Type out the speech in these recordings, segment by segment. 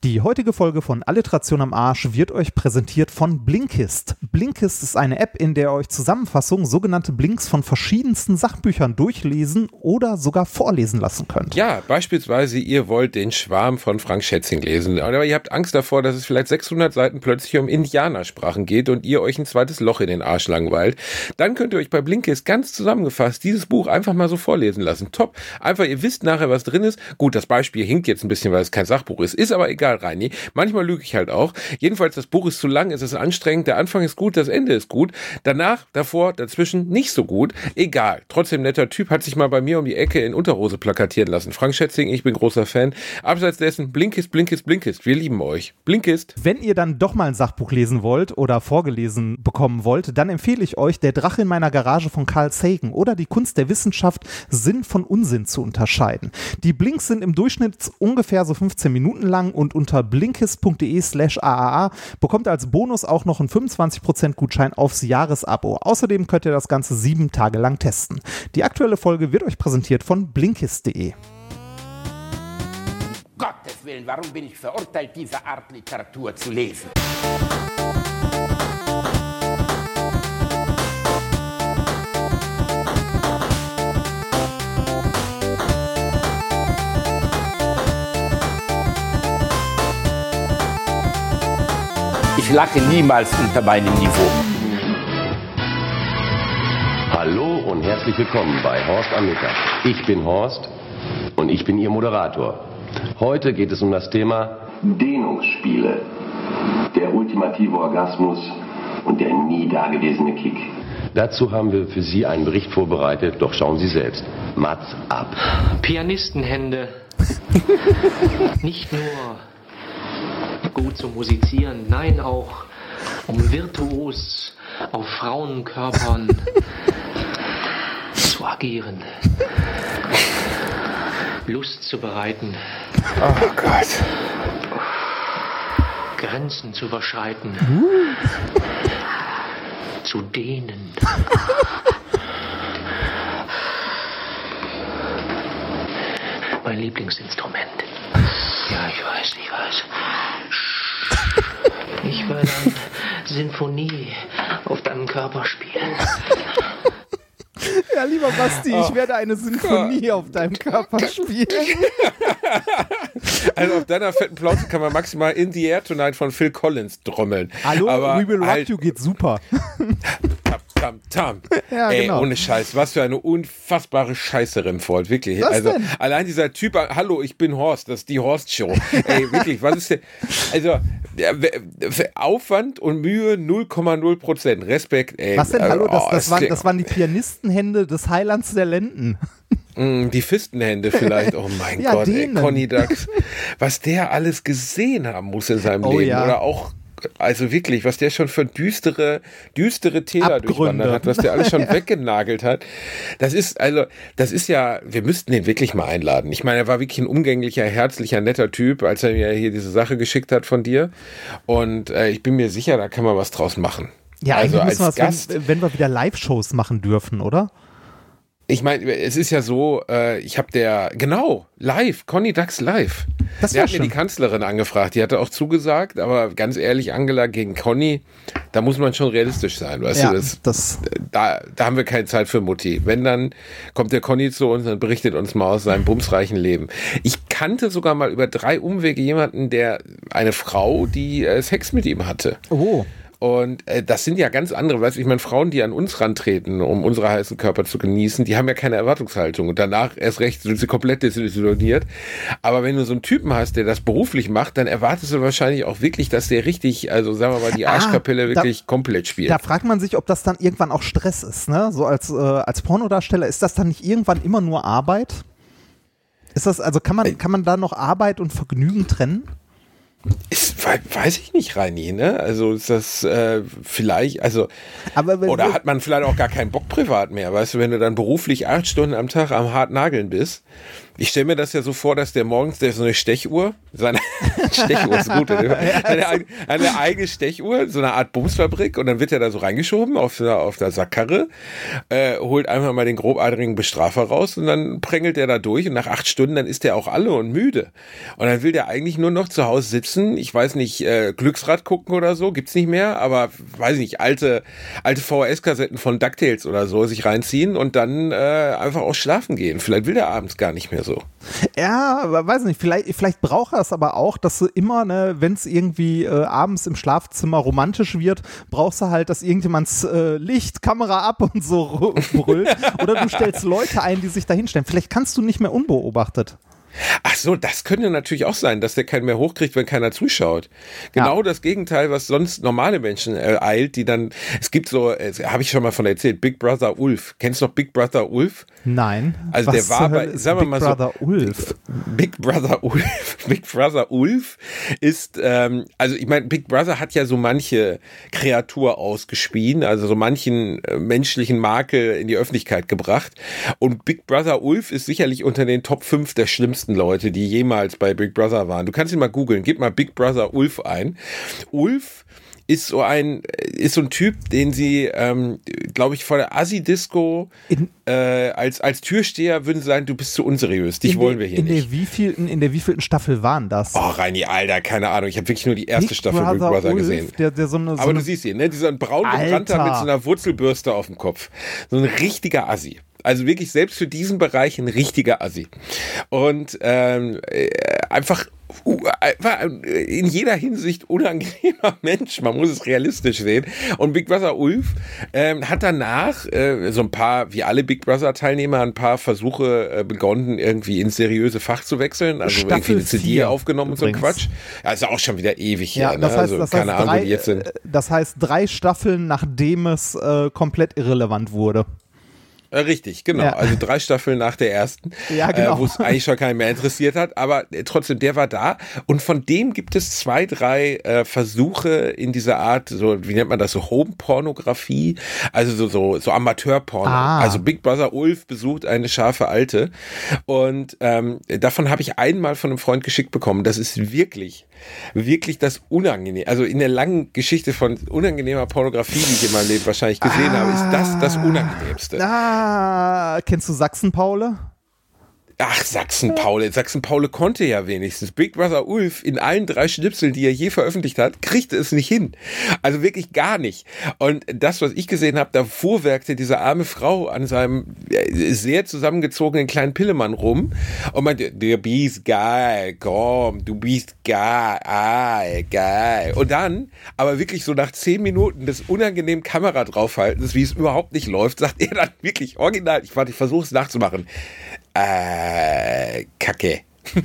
Die heutige Folge von Alliteration am Arsch wird euch präsentiert von Blinkist. Blinkist ist eine App, in der ihr euch Zusammenfassungen, sogenannte Blinks von verschiedensten Sachbüchern durchlesen oder sogar vorlesen lassen könnt. Ja, beispielsweise ihr wollt den Schwarm von Frank Schätzing lesen, aber ihr habt Angst davor, dass es vielleicht 600 Seiten plötzlich um Indianersprachen geht und ihr euch ein zweites Loch in den Arsch langweilt. Dann könnt ihr euch bei Blinkist ganz zusammengefasst dieses Buch einfach mal so vorlesen lassen. Top. Einfach, ihr wisst nachher, was drin ist. Gut, das Beispiel hinkt jetzt ein bisschen, weil es kein Sachbuch ist aber egal, Reini. Manchmal lüge ich halt auch. Jedenfalls, das Buch ist zu lang, es ist anstrengend, der Anfang ist gut, das Ende ist gut. Danach, davor, dazwischen nicht so gut. Egal. Trotzdem netter Typ, hat sich mal bei mir um die Ecke in Unterhose plakatieren lassen. Frank Schätzing, ich bin großer Fan. Abseits dessen, Blinkist, Blinkist, Blinkist. Wir lieben euch. Blinkist. Wenn ihr dann doch mal ein Sachbuch lesen wollt oder vorgelesen bekommen wollt, dann empfehle ich euch Der Drache in meiner Garage von Carl Sagan oder Die Kunst der Wissenschaft, Sinn von Unsinn zu unterscheiden. Die Blinks sind im Durchschnitt ungefähr so 15 Minuten lang und unter blinkist.de/aaa bekommt ihr als Bonus auch noch einen 25% Gutschein aufs Jahresabo. Außerdem könnt ihr das Ganze 7 Tage lang testen. Die aktuelle Folge wird euch präsentiert von blinkist.de. Gottes Willen, warum bin ich verurteilt, diese Art Literatur zu lesen? Ich lache niemals unter meinem Niveau. Hallo und herzlich willkommen bei Horst am Mittag. Ich bin Horst und ich bin Ihr Moderator. Heute geht es um das Thema Dehnungsspiele, der ultimative Orgasmus und der nie dagewesene Kick. Dazu haben wir für Sie einen Bericht vorbereitet, doch schauen Sie selbst. Mats ab. Pianistenhände. Nicht nur gut zu musizieren, nein, auch um virtuos auf Frauenkörpern zu agieren, Lust zu bereiten, Oh Gott. Grenzen zu überschreiten, zu dehnen. Mein Lieblingsinstrument. Ja, ich weiß. Ich werde eine Sinfonie auf deinem Körper spielen. Ja, lieber Basti, ich werde eine Sinfonie auf deinem Körper spielen. Also auf deiner fetten Plauze kann man maximal In the Air Tonight von Phil Collins trommeln. Hallo, aber We Will Rock You geht super. Tam. Ja, Ey, genau. ohne Scheiß, was für eine unfassbare Scheiße, Remford, wirklich. Was also denn? allein dieser Typ, hallo, ich bin Horst, das ist die Horst-Show. Ey, wirklich, was ist denn, also Aufwand und Mühe 0,0%, Respekt, ey. Was denn? Hallo, das klingt- waren die Pianistenhände des Heilands der Lenden. Die Fistenhände vielleicht, oh mein Ja, Gott, ey, denen. Conny Dax, was der alles gesehen haben muss in seinem Oh, Leben, ja. oder auch, also wirklich, was der schon für düstere Täler Abgründe. durchwandert hat, was der alles schon weggenagelt hat. Das ist ja, wir müssten den wirklich mal einladen. Ich meine, er war wirklich ein umgänglicher, herzlicher, netter Typ, als er mir hier diese Sache geschickt hat von dir. Und ich bin mir sicher, da kann man was draus machen. Ja, also eigentlich müssen als wir Gast. wenn wir wieder Live-Shows machen dürfen, oder? Ich meine, es ist ja so, live, Conny Dax live. Das Der wär hat mir schön. die Kanzlerin angefragt, die hatte auch zugesagt, aber ganz ehrlich, Angela gegen Conny, da muss man schon realistisch sein, weißt Ja, du, das da haben wir keine Zeit für Mutti. Wenn, dann kommt der Conny zu uns und berichtet uns mal aus seinem bumsreichen Leben. Ich kannte sogar mal über 3 Umwege jemanden, eine Frau, die Sex mit ihm hatte. Oh. Und das sind ja ganz andere, weißt du, ich meine, Frauen, die an uns rantreten, um unsere heißen Körper zu genießen, die haben ja keine Erwartungshaltung. Und danach erst recht sind sie komplett desillusioniert. Aber wenn du so einen Typen hast, der das beruflich macht, dann erwartest du wahrscheinlich auch wirklich, dass der richtig, also sagen wir mal, die Arschkapelle wirklich komplett spielt. Da fragt man sich, ob das dann irgendwann auch Stress ist, ne? So als Pornodarsteller, ist das dann nicht irgendwann immer nur Arbeit? Ist das, also kann man da noch Arbeit und Vergnügen trennen? Weiß ich nicht, Reini, ne? Also ist das vielleicht, also Aber oder hat man vielleicht auch gar keinen Bock privat mehr, weißt du, wenn du dann beruflich 8 Stunden am Tag am hart nageln bist, Ich stelle mir das ja so vor, dass der morgens so eine Stechuhr, Stechuhr ist gut, eine eigene Stechuhr, so eine Art Bumsfabrik, und dann wird er da so reingeschoben auf der Sackkarre, holt einfach mal den grobadrigen Bestrafer raus und dann prängelt er da durch, und nach 8 Stunden, dann ist der auch alle und müde. Und dann will der eigentlich nur noch zu Hause sitzen, ich weiß nicht, Glücksrad gucken oder so, gibt's nicht mehr, aber weiß nicht, alte VHS-Kassetten von DuckTales oder so sich reinziehen und dann einfach auch schlafen gehen. Vielleicht will der abends gar nicht mehr so. Ja, weiß nicht, vielleicht braucht er es aber auch, dass du immer, ne, wenn es irgendwie abends im Schlafzimmer romantisch wird, brauchst du halt, dass irgendjemands Licht, Kamera ab und so brüllt. Oder du stellst Leute ein, die sich da hinstellen. Vielleicht kannst du nicht mehr unbeobachtet. Ach so, das könnte natürlich auch sein, dass der keinen mehr hochkriegt, wenn keiner zuschaut. Genau das Gegenteil, was sonst normale Menschen eilt, die dann, es gibt so, habe ich schon mal von erzählt, Big Brother Ulf. Kennst du noch Big Brother Ulf? Nein. Also der war bei, sagen wir mal so. Big Brother Ulf. Big Brother Ulf. Big Brother Ulf ist, also ich meine, Big Brother hat ja so manche Kreatur ausgespien, also so manchen menschlichen Makel in die Öffentlichkeit gebracht. Und Big Brother Ulf ist sicherlich unter den Top 5 der schlimmsten Leute, die jemals bei Big Brother waren. Du kannst ihn mal googeln, gib mal Big Brother Ulf ein. Ulf ist so ein Typ, den sie, glaube ich, vor der Assi-Disco als Türsteher würden sie sagen, du bist zu unseriös, dich wollen wir hier nicht. In der wievielten Staffel waren das? Oh, Reini, Alter, keine Ahnung, ich habe wirklich nur die erste Staffel Big Brother Ulf, gesehen. Aber du siehst ihn, ne? Dieser braun gebrannter mit so einer Wurzelbürste auf dem Kopf. So ein richtiger Assi. Also wirklich selbst für diesen Bereich ein richtiger Assi. Und einfach in jeder Hinsicht unangenehmer Mensch, man muss es realistisch sehen. Und Big Brother Ulf hat danach so ein paar, wie alle Big Brother Teilnehmer, ein paar Versuche begonnen, irgendwie ins seriöse Fach zu wechseln. Also Staffel irgendwie eine CD 4 aufgenommen übrigens. und so ein Quatsch. Ja, ist auch schon wieder ewig ja, her. Das ne? heißt, Also keine Ahnung, wo die jetzt sind. Das heißt 3 Staffeln, nachdem es komplett irrelevant wurde. Richtig, genau. Ja. Also 3 Staffeln nach der ersten, ja, genau. Wo es eigentlich schon keinen mehr interessiert hat. Aber trotzdem, der war da. Und von dem gibt es 2, 3 Versuche in dieser Art, so wie nennt man das, so Home-Pornografie, also so Amateur-Porno. Also Big Brother Ulf besucht eine scharfe Alte. Und davon habe ich einmal von einem Freund geschickt bekommen. Das ist wirklich das Unangenehme. Also in der langen Geschichte von unangenehmer Pornografie, die ich in meinem Leben wahrscheinlich gesehen habe, ist das Unangenehmste. Kennst du Sachsen-Paule? Ach, Sachsen-Paule konnte ja wenigstens. Big Brother Ulf in allen 3 Schnipseln, die er je veröffentlicht hat, kriegte es nicht hin. Also wirklich gar nicht. Und das, was ich gesehen habe, da fuhrwerkte diese arme Frau an seinem sehr zusammengezogenen kleinen Pillemann rum und meinte, du bist geil, komm, du bist geil, geil. Und dann, aber wirklich so nach 10 Minuten des unangenehmen Kamera draufhaltens, wie es überhaupt nicht läuft, sagt er dann wirklich original, ich versuche es nachzumachen, Kacke.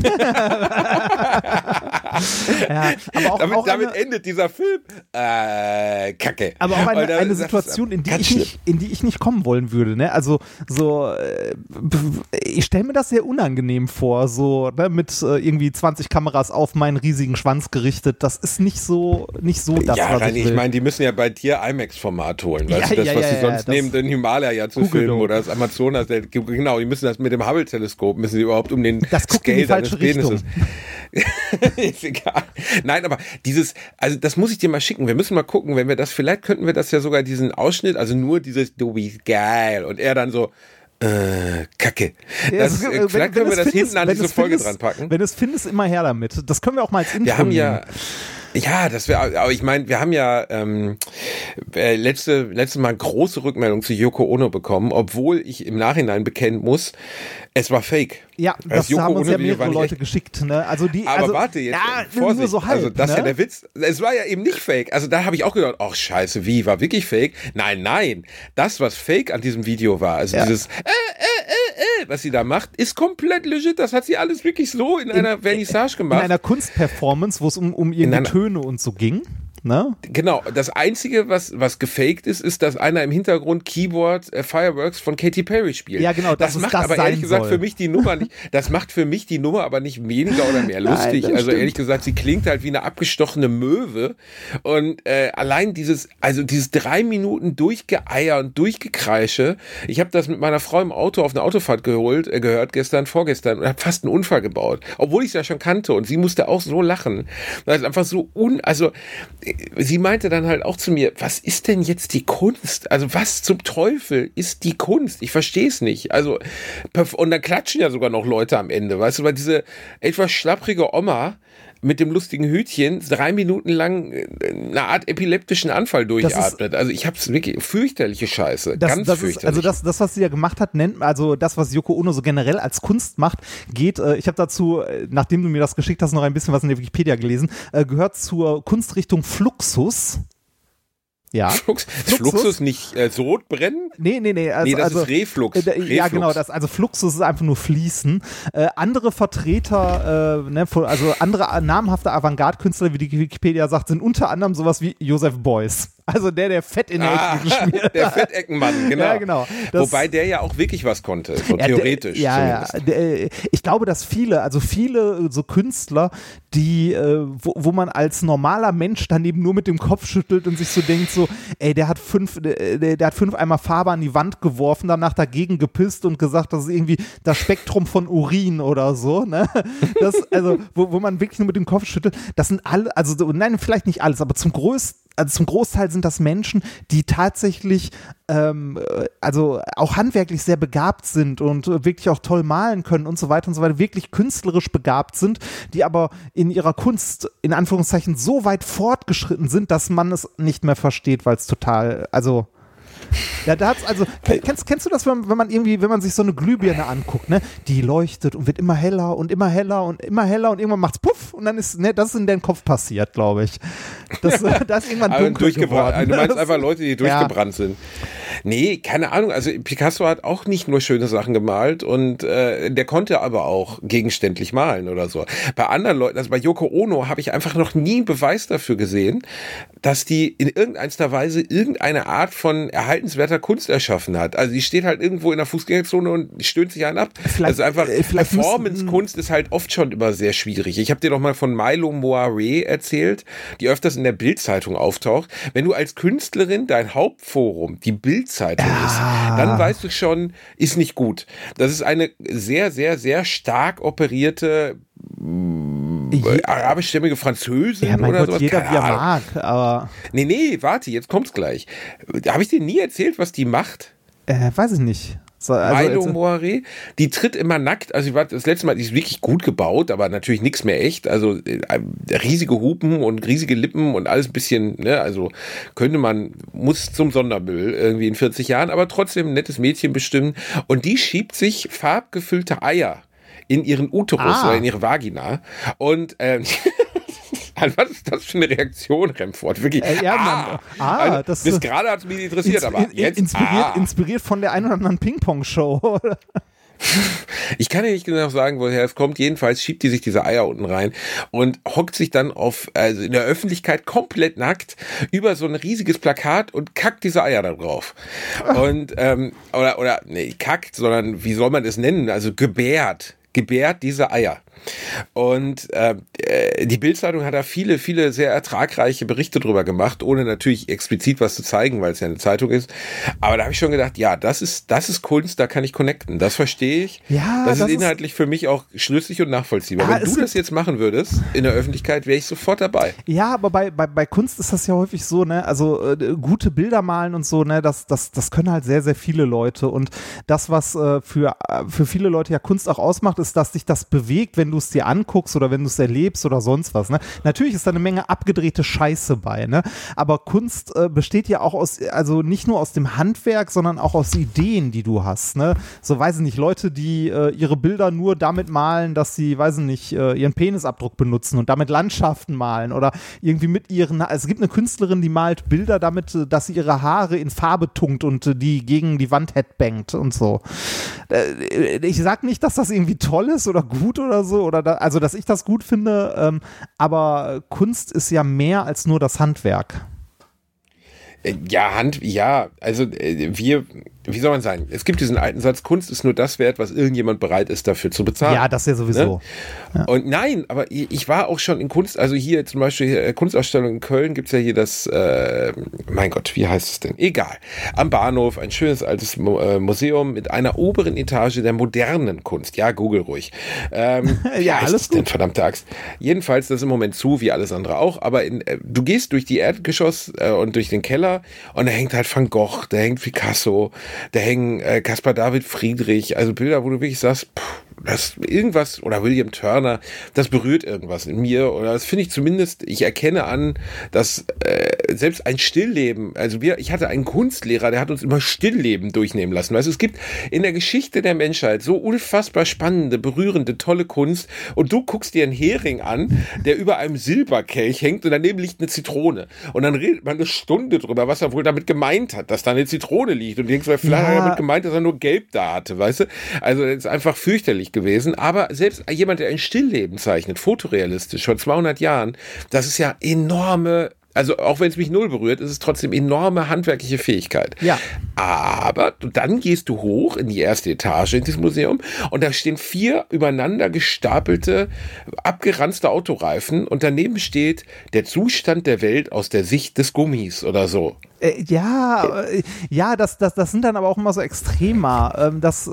Ja, aber damit endet dieser Film. Kacke. Aber auch eine Situation, in die ich nicht kommen wollen würde. Ne? Also so, ich stelle mir das sehr unangenehm vor, so ne, mit irgendwie 20 Kameras auf meinen riesigen Schwanz gerichtet. Das ist nicht so das, ja, was ich will. Ich meine, die müssen ja bei dir IMAX-Format holen. Weißt du, was sie sonst nehmen, den Himalaya zu filmen oder das Amazonas. Genau, die müssen das mit dem Hubble-Teleskop, müssen sie überhaupt um den Scale deines Penises. Ist egal. Nein, aber also das muss ich dir mal schicken. Wir müssen mal gucken, vielleicht könnten wir das ja sogar diesen Ausschnitt, also nur dieses Du bist geil und er dann so Kacke. Vielleicht können wir das hinten an diese Folge dran packen. Wenn du es findest, immer her damit. Das können wir auch mal als Intro Wir haben ja, das wäre, aber ich meine, wir haben ja letztes Mal große Rückmeldung zu Yoko Ono bekommen, obwohl ich im Nachhinein bekennen muss, es war fake. Ja, das haben uns ja mehrere Leute geschickt. Ne? Aber warte jetzt, Vorsicht, nur so halb, also das ist ne? ja der Witz, es war ja eben nicht fake. Also da habe ich auch gedacht, ach scheiße, war wirklich fake? Nein, das, was fake an diesem Video war, also dieses was sie da macht, ist komplett legit. Das hat sie alles wirklich so in einer Vernissage gemacht. In einer Kunstperformance, wo es um ihre Töne und so ging. Ne? Genau, das Einzige, was gefaked ist, dass einer im Hintergrund Keyboard Fireworks von Katy Perry spielt. Ja, genau, das macht aber ehrlich gesagt für mich die Nummer nicht, das macht für mich die Nummer aber nicht weniger oder mehr lustig. Nein, also stimmt. ehrlich gesagt, sie klingt halt wie eine abgestochene Möwe und allein dieses 3 Minuten Durchgeeier und Durchgekreische, ich habe das mit meiner Frau im Auto auf einer Autofahrt gehört vorgestern und habe fast einen Unfall gebaut, obwohl ich es ja schon kannte und sie musste auch so lachen. Das ist einfach so sie meinte dann halt auch zu mir, was ist denn jetzt die Kunst? Also was zum Teufel ist die Kunst? Ich verstehe es nicht. Also, und dann klatschen ja sogar noch Leute am Ende, weißt du, weil diese etwas schlapprige Oma mit dem lustigen Hütchen 3 Minuten lang eine Art epileptischen Anfall durchatmet. Also ich hab's wirklich fürchterliche Scheiße. Ganz fürchterlich. Also das, was sie ja gemacht hat, also das, was Yoko Ono so generell als Kunst macht, geht, ich habe dazu, nachdem du mir das geschickt hast, noch ein bisschen was in der Wikipedia gelesen, gehört zur Kunstrichtung Fluxus. Ja. Fluxus nicht Sodbrennen? Nee. Das ist Reflux. Ja, genau. Also Fluxus ist einfach nur Fließen. Andere Vertreter, also andere namhafte Avantgarde-Künstler, wie die Wikipedia sagt, sind unter anderem sowas wie Joseph Beuys. Also der Fett in der Ecke geschmiert hat. Der Fetteckenmann, genau. Ja, genau. Wobei der ja auch wirklich was konnte, so theoretisch zumindest. Ich glaube, dass viele so Künstler, die, wo man als normaler Mensch daneben nur mit dem Kopf schüttelt und sich so denkt, so, ey, der hat 5 Eimer Farbe an die Wand geworfen, danach dagegen gepisst und gesagt, das ist irgendwie das Spektrum von Urin oder so, ne? Das, also, wo man wirklich nur mit dem Kopf schüttelt, das sind alle, also, nein, vielleicht nicht alles, aber zum Großteil sind das Menschen, die tatsächlich also auch handwerklich sehr begabt sind und wirklich auch toll malen können und so weiter, wirklich künstlerisch begabt sind, die aber in ihrer Kunst in Anführungszeichen so weit fortgeschritten sind, dass man es nicht mehr versteht, weil es total, also ja, kennst du das, wenn man sich so eine Glühbirne anguckt, ne? Die leuchtet und wird immer heller und immer heller und immer heller und irgendwann macht's puff und dann ist, ne, das ist in deinem Kopf passiert, glaube ich. Da ist irgendwann dunkel geworden. Du meinst einfach Leute, die durchgebrannt sind. Nee, keine Ahnung, also Picasso hat auch nicht nur schöne Sachen gemalt und der konnte aber auch gegenständlich malen oder so. Bei anderen Leuten, also bei Yoko Ono habe ich einfach noch nie einen Beweis dafür gesehen, dass die in irgendeiner Weise irgendeine Art von erhaltenswerter Kunst erschaffen hat. Also die steht halt irgendwo in der Fußgängerzone und stöhnt sich einen ab. Also einfach Performance-Kunst ist halt oft schon immer sehr schwierig. Ich habe dir doch mal von Milo Moiré erzählt, die öfters in der Bild-Zeitung auftaucht. Wenn du als Künstlerin dein Hauptforum die Bild-Zeitung ist, dann weißt du schon, ist nicht gut. Das ist eine sehr, sehr, sehr stark operierte arabischstämmige Französin ja, mein oder Gott, sowas. Jeder wie er mag, aber Nee, warte, jetzt kommt's gleich. Habe ich dir nie erzählt, was die macht? weiß ich nicht. So, Milo Moiré, die tritt immer nackt, also das letzte Mal, die ist wirklich gut gebaut, aber natürlich nichts mehr echt, also riesige Hupen und riesige Lippen und alles ein bisschen, ne, also muss zum Sondermüll irgendwie in 40 Jahren, aber trotzdem ein nettes Mädchen bestimmen und die schiebt sich farbgefüllte Eier in ihren Uterus oder in ihre Vagina und was ist das für eine Reaktion, Remford? Wirklich. Das bis gerade hat es mich interessiert, aber jetzt. Inspiriert von der einen oder anderen Ping-Pong-Show. Ich kann ja nicht genau sagen, woher es kommt. Jedenfalls schiebt die sich diese Eier unten rein und hockt sich dann also in der Öffentlichkeit komplett nackt über so ein riesiges Plakat und kackt diese Eier da drauf. Und, nicht kackt, sondern wie soll man das nennen? Also gebärt diese Eier. Und die Bild-Zeitung hat da viele, viele sehr ertragreiche Berichte drüber gemacht, ohne natürlich explizit was zu zeigen, weil es ja eine Zeitung ist. Aber da habe ich schon gedacht, ja, das ist Kunst, da kann ich connecten. Das verstehe ich. Ja, das ist inhaltlich für mich auch schlüssig und nachvollziehbar. Wenn du das jetzt machen würdest in der Öffentlichkeit, wäre ich sofort dabei. Ja, aber bei Kunst ist das ja häufig so, ne, also gute Bilder malen und so, ne, das können halt sehr, sehr viele Leute. Und das, was für viele Leute ja Kunst auch ausmacht, ist, dass dich das bewegt, wenn du es dir anguckst oder wenn du es erlebst oder sonst was. Ne? Natürlich ist da eine Menge abgedrehte Scheiße bei, ne? Aber Kunst besteht ja auch also nicht nur aus dem Handwerk, sondern auch aus Ideen, die du hast. Ne? So, weiß ich nicht, Leute, die ihre Bilder nur damit malen, dass sie, weiß ich nicht, ihren Penisabdruck benutzen und damit Landschaften malen oder irgendwie mit ihren, also es gibt eine Künstlerin, die malt Bilder damit, dass sie ihre Haare in Farbe tunkt und die gegen die Wand headbangt und so. Ich sag nicht, dass das irgendwie toll ist oder gut oder so, so, oder also dass ich das gut finde, aber Kunst ist ja mehr als nur das Handwerk. Wie soll man sagen? Es gibt diesen alten Satz, Kunst ist nur das wert, was irgendjemand bereit ist, dafür zu bezahlen. Ja, das ja sowieso. Ne? Ja. Und nein, aber ich war auch schon in Kunst, also hier zum Beispiel Kunstausstellung in Köln gibt es ja hier das, mein Gott, wie heißt es denn? Egal. Am Bahnhof, ein schönes altes Museum mit einer oberen Etage der modernen Kunst. Ja, google ruhig. Ja, alles gut. Denn, verdammte Axt. Jedenfalls, das ist im Moment zu, wie alles andere auch, aber du gehst durch die Erdgeschoss und durch den Keller und da hängt halt Van Gogh, da hängt Picasso, da hängen Caspar David Friedrich, also Bilder, wo du wirklich sagst, das irgendwas, oder William Turner, das berührt irgendwas in mir, oder das finde ich zumindest, ich erkenne an, dass selbst ein Stillleben, also ich hatte einen Kunstlehrer, der hat uns immer Stillleben durchnehmen lassen. Also es gibt in der Geschichte der Menschheit so unfassbar spannende, berührende, tolle Kunst, und du guckst dir einen Hering an, der über einem Silberkelch hängt und daneben liegt eine Zitrone. Und dann redet man eine Stunde drüber, was er wohl damit gemeint hat, dass da eine Zitrone liegt, und du denkst, vielleicht hat er damit gemeint, dass er nur Gelb da hatte, weißt du? Also das ist einfach fürchterlich gewesen, aber selbst jemand, der ein Stillleben zeichnet, fotorealistisch, vor 200 Jahren, das ist ja enorme, also auch wenn es mich null berührt, ist es trotzdem enorme handwerkliche Fähigkeit. Ja. Aber dann gehst du hoch in die erste Etage in diesem Museum und da stehen 4 übereinander gestapelte, abgeranzte Autoreifen und daneben steht der Zustand der Welt aus der Sicht des Gummis oder so. Das sind dann aber auch immer so Extremer.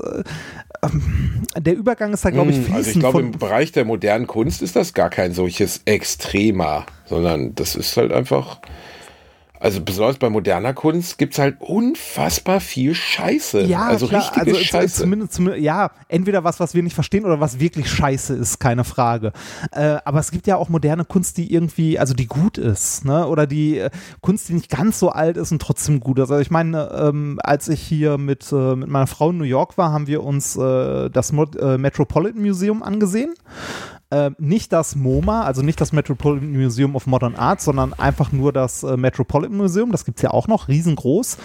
Der Übergang ist da, glaube ich, fließend. Also ich glaube, im Bereich der modernen Kunst ist das gar kein solches Extremer, sondern das ist halt einfach, also besonders bei moderner Kunst gibt es halt unfassbar viel Scheiße. Ja, also klar, richtige also Scheiße. Zumindest, ja, entweder was wir nicht verstehen oder was wirklich Scheiße ist, keine Frage. Aber es gibt ja auch moderne Kunst, die irgendwie, also die gut ist, ne? Oder die Kunst, die nicht ganz so alt ist und trotzdem gut ist. Also ich meine, als ich hier mit meiner Frau in New York war, haben wir uns das Metropolitan Museum angesehen. Nicht das MoMA, also nicht das Metropolitan Museum of Modern Art, sondern einfach nur das Metropolitan Museum, das gibt es ja auch noch, riesengroß.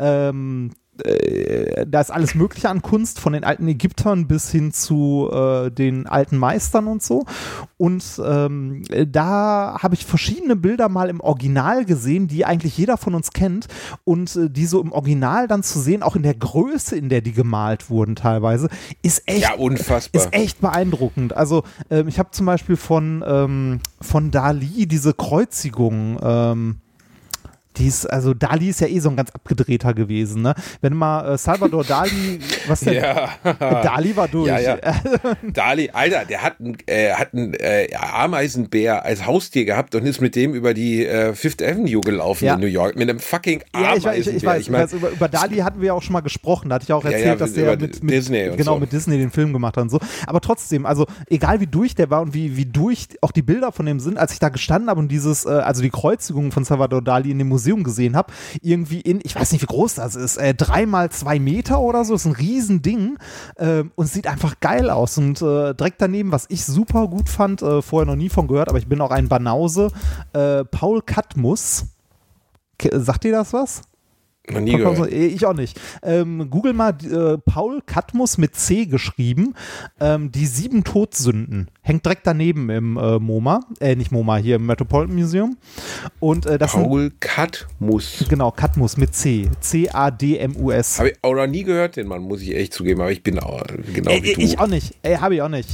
Da ist alles Mögliche an Kunst, von den alten Ägyptern bis hin zu den alten Meistern und so. Und da habe ich verschiedene Bilder mal im Original gesehen, die eigentlich jeder von uns kennt. Und die so im Original dann zu sehen, auch in der Größe, in der die gemalt wurden teilweise, ist echt, unfassbar. Ist echt beeindruckend. Also ich habe zum Beispiel von Dali diese Kreuzigung, also Dali ist ja so ein ganz abgedrehter gewesen, ne? Wenn mal Salvador Dali, was denn? Ja. Dali war durch. Ja. Dali, Alter, der hat einen Ameisenbär als Haustier gehabt und ist mit dem über die Fifth Avenue gelaufen in New York mit einem fucking Ameisenbär. Ich weiß, über Dali hatten wir ja auch schon mal gesprochen, da hatte ich auch erzählt, dass der mit Disney mit Disney den Film gemacht hat und so. Aber trotzdem, also egal wie durch der war und wie durch auch die Bilder von dem sind, als ich da gestanden habe und also die Kreuzigung von Salvador Dali in dem Museum gesehen habe, irgendwie ich weiß nicht, wie groß das ist, 3x2 Meter oder so, das ist ein Riesending und sieht einfach geil aus. Und direkt daneben, was ich super gut fand, vorher noch nie von gehört, aber ich bin auch ein Banause, Paul Katmus. Sagt dir das was? Noch nie gehört. Ich auch nicht. Google mal Paul Katmus mit C geschrieben. Die 7 Todsünden. Hängt direkt daneben im MoMA. Nicht MoMA, hier im Metropolitan Museum. Und, das Paul Katmus. Genau, Katmus mit C. C-A-D-M-U-S. Habe ich auch noch nie gehört, den Mann, muss ich echt zugeben. Aber ich bin auch genau wie du. Ich auch nicht. Habe ich auch nicht.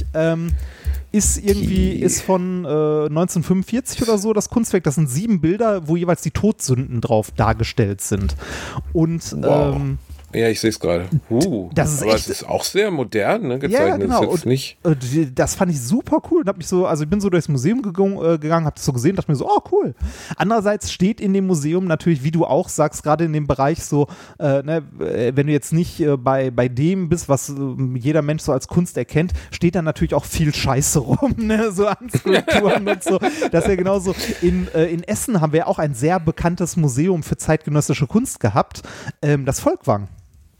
Ist von 1945 oder so das Kunstwerk. Das sind 7 Bilder, wo jeweils die Todsünden drauf dargestellt sind. Und wow. Ja, ich sehe es gerade. Das ist aber echt, es ist auch sehr modern, ne, gezeichnet. Ja, genau. Ist jetzt nicht das fand ich super cool und ich bin so durchs Museum gegangen, habe das so gesehen, dachte mir so, oh cool. Andererseits steht in dem Museum natürlich, wie du auch sagst, gerade in dem Bereich so, wenn du jetzt nicht bei dem bist, was jeder Mensch so als Kunst erkennt, steht da natürlich auch viel Scheiße rum, ne, so an Skulpturen und so. Das ist ja genauso. In Essen haben wir auch ein sehr bekanntes Museum für zeitgenössische Kunst gehabt, das Volkwang.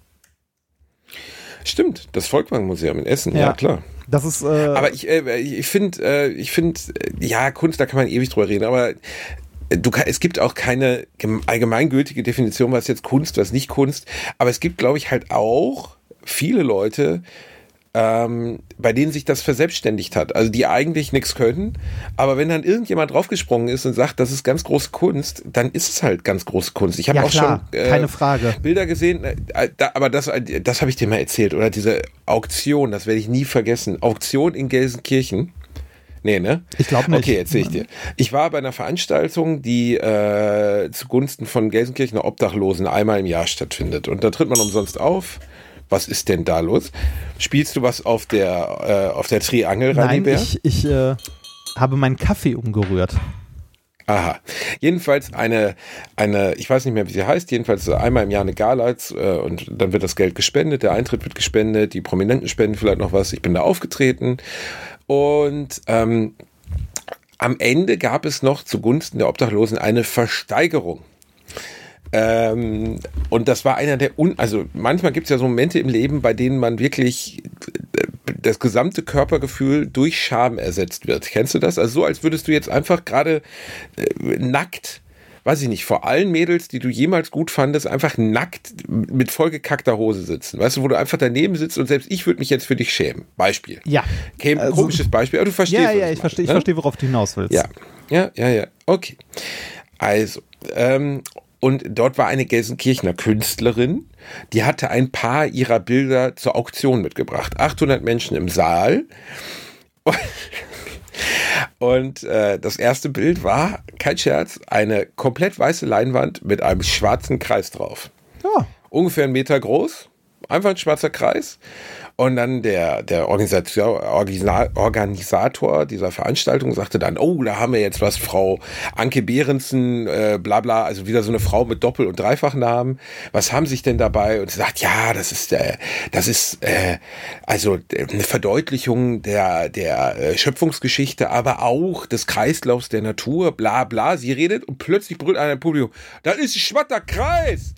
Stimmt, das Volkwang-Museum in Essen, ja klar. Das ist, aber ich finde, ja, Kunst, da kann man ewig drüber reden, aber es gibt auch keine allgemeingültige Definition, was jetzt Kunst, was nicht Kunst, aber es gibt, glaube ich, halt auch viele Leute, bei denen sich das verselbstständigt hat. Also die eigentlich nichts können, aber wenn dann irgendjemand draufgesprungen ist und sagt, das ist ganz große Kunst, dann ist es halt ganz große Kunst. Ich habe auch klar, schon keine Frage. Bilder gesehen, aber das habe ich dir mal erzählt, oder diese Auktion, das werde ich nie vergessen. Auktion in Gelsenkirchen. Nee, ne? Ich glaube nicht. Okay, erzähl ich dir. Ich war bei einer Veranstaltung, die zugunsten von Gelsenkirchener Obdachlosen einmal im Jahr stattfindet. Und da tritt man umsonst auf. Was ist denn da los? Spielst du was auf der Triangel, Rainiber? Nein, ich habe meinen Kaffee umgerührt. Aha. Jedenfalls eine, ich weiß nicht mehr, wie sie heißt, jedenfalls einmal im Jahr eine Gala und dann wird das Geld gespendet, der Eintritt wird gespendet, die Prominenten spenden vielleicht noch was. Ich bin da aufgetreten und am Ende gab es noch zugunsten der Obdachlosen eine Versteigerung. Und das war einer der also manchmal gibt es ja so Momente im Leben, bei denen man wirklich das gesamte Körpergefühl durch Scham ersetzt wird. Kennst du das? Also so, als würdest du jetzt einfach gerade nackt, weiß ich nicht, vor allen Mädels, die du jemals gut fandest, einfach nackt mit vollgekackter Hose sitzen. Weißt du, wo du einfach daneben sitzt und selbst ich würde mich jetzt für dich schämen. Beispiel. Ja. Komisches Beispiel, aber du verstehst es. Ja, ich verstehe, worauf du hinaus willst. Ja. Okay. Also, und dort war eine Gelsenkirchener Künstlerin, die hatte ein paar ihrer Bilder zur Auktion mitgebracht. 800 Menschen im Saal. Und das erste Bild war, kein Scherz, eine komplett weiße Leinwand mit einem schwarzen Kreis drauf. Ja. Ungefähr 1 Meter groß, einfach ein schwarzer Kreis. Und dann der Organisator dieser Veranstaltung sagte dann, oh, da haben wir jetzt was, Frau Anke Behrensen, bla bla, also wieder so eine Frau mit Doppel- und Dreifachnamen. Was haben Sie sich denn dabei? Und sie sagt, ja, das ist also eine Verdeutlichung der Schöpfungsgeschichte, aber auch des Kreislaufs der Natur, bla bla. Sie redet und plötzlich brüllt einer im Publikum, das ist ein schwatter Kreis.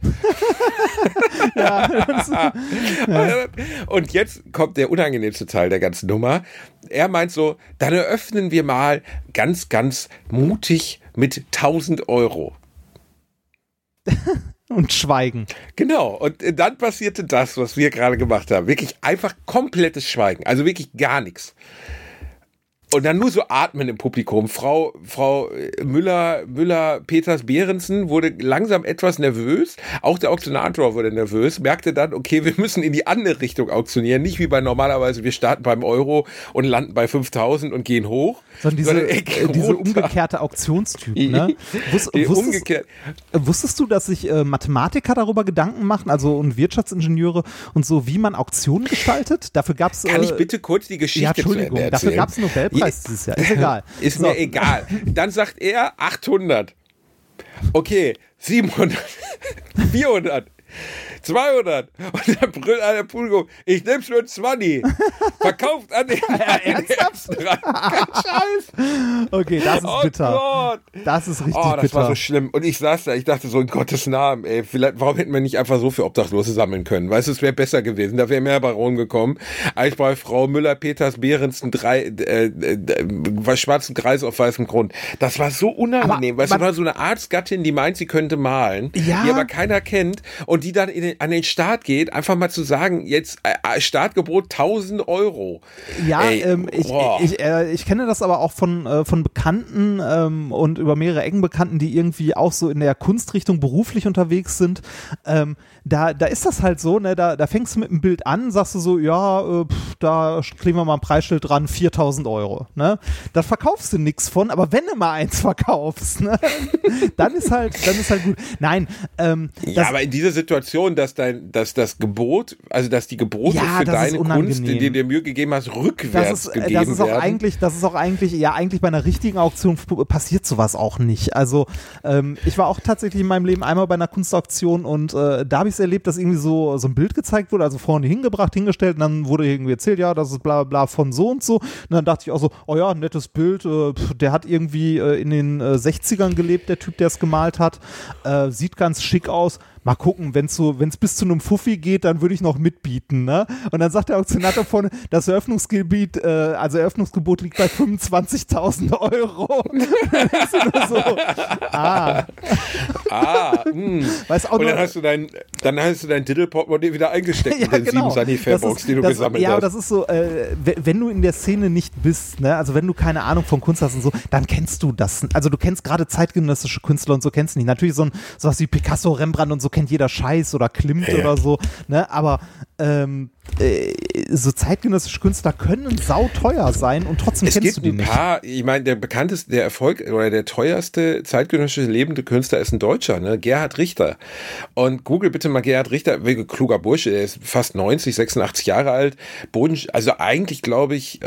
Und jetzt kommt der unangenehmste Teil der ganzen Nummer. Er meint so, dann eröffnen wir mal ganz, ganz mutig mit 1.000 Euro. Und schweigen. Genau. Und dann passierte das, was wir gerade gemacht haben. Wirklich einfach komplettes Schweigen. Also wirklich gar nichts. Und dann nur so atmen im Publikum. Frau Müller Peters Behrensen wurde langsam etwas nervös. Auch der Auktionator wurde nervös, merkte dann, okay, wir müssen in die andere Richtung auktionieren. Nicht wie bei normalerweise, wir starten beim Euro und landen bei 5.000 und gehen hoch. Sondern diese umgekehrte Auktionstyp, ne? Wusstest du, dass sich Mathematiker darüber Gedanken machen, also und Wirtschaftsingenieure und so, wie man Auktionen gestaltet? Dafür gab's Kann ich bitte kurz die Geschichte zu Ende erzählen? Dafür gab es einen Nobelpreis dieses Jahr. Ist egal. Ist mir egal. Dann sagt er 800. Okay, 700. 400. 200. Und dann brüllt einer Publikum, ich nehm's für 20. Verkauft an den ersten Rang. Kein Scheiß. Okay, das ist bitter. Gott. Das ist richtig bitter. Das war so schlimm. Und ich saß da, ich dachte so, in Gottes Namen, ey, vielleicht, warum hätten wir nicht einfach so für Obdachlose sammeln können? Weißt du, es wäre besser gewesen. Da wäre mehr bei rumgekommen, als bei Frau Müller-Peters Behrensen schwarzen Kreis auf weißem Grund. Das war so unangenehm. Weißt du, war so eine Arztgattin, die meint, sie könnte malen, die aber keiner kennt und die dann an den Start geht, einfach mal zu sagen, jetzt Startgebot 1.000 Euro. Ja, ich kenne das aber auch von Bekannten und über mehrere engen Bekannten, die irgendwie auch so in der Kunstrichtung beruflich unterwegs sind. Da ist das halt so, ne, da fängst du mit einem Bild an, sagst du so, ja, da kleben wir mal ein Preisschild dran, 4.000 Euro. Ne? Da verkaufst du nichts von, aber wenn du mal eins verkaufst, ne, dann ist halt gut. Nein. Aber in dieser Situation, dass die Gebote für deine Kunst, die du dir Mühe gegeben hast, rückwärts gegeben werden. Das ist auch eigentlich bei einer richtigen Auktion passiert sowas auch nicht. Also ich war auch tatsächlich in meinem Leben einmal bei einer Kunstauktion und da habe ich es erlebt, dass irgendwie so ein Bild gezeigt wurde, also vorne hingestellt und dann wurde irgendwie erzählt, ja, das ist bla bla von so und so. Und dann dachte ich auch so, oh ja, nettes Bild, der hat irgendwie in den 60ern gelebt, der Typ, der es gemalt hat. Sieht ganz schick aus. Mal gucken, wenn es bis zu einem Fuffi geht, dann würde ich noch mitbieten, ne? Und dann sagt der Auktionator vorne, das Eröffnungsgebot liegt bei 25.000 Euro. Dann ist nur so, Weißt, und dann hast du dein Diddle-Portemonnaie wieder eingesteckt in den 7 Sanifair-Box, die du gesammelt hast. Ja, aber das ist so, wenn du in der Szene nicht bist, ne, also wenn du keine Ahnung von Kunst hast und so, dann kennst du das. Also du kennst gerade zeitgenössische Künstler und so kennst du nicht. Natürlich sowas wie Picasso, Rembrandt und so kennt jeder Scheiß oder Klimt oder so, ne, aber so zeitgenössische Künstler können sauteuer sein und trotzdem kennst du die nicht. Ich meine, der Erfolg oder der teuerste zeitgenössische lebende Künstler ist ein Deutscher, ne? Gerhard Richter. Und google bitte mal Gerhard Richter, kluger Bursche, der ist fast 90, 86 Jahre alt. Also eigentlich glaube ich,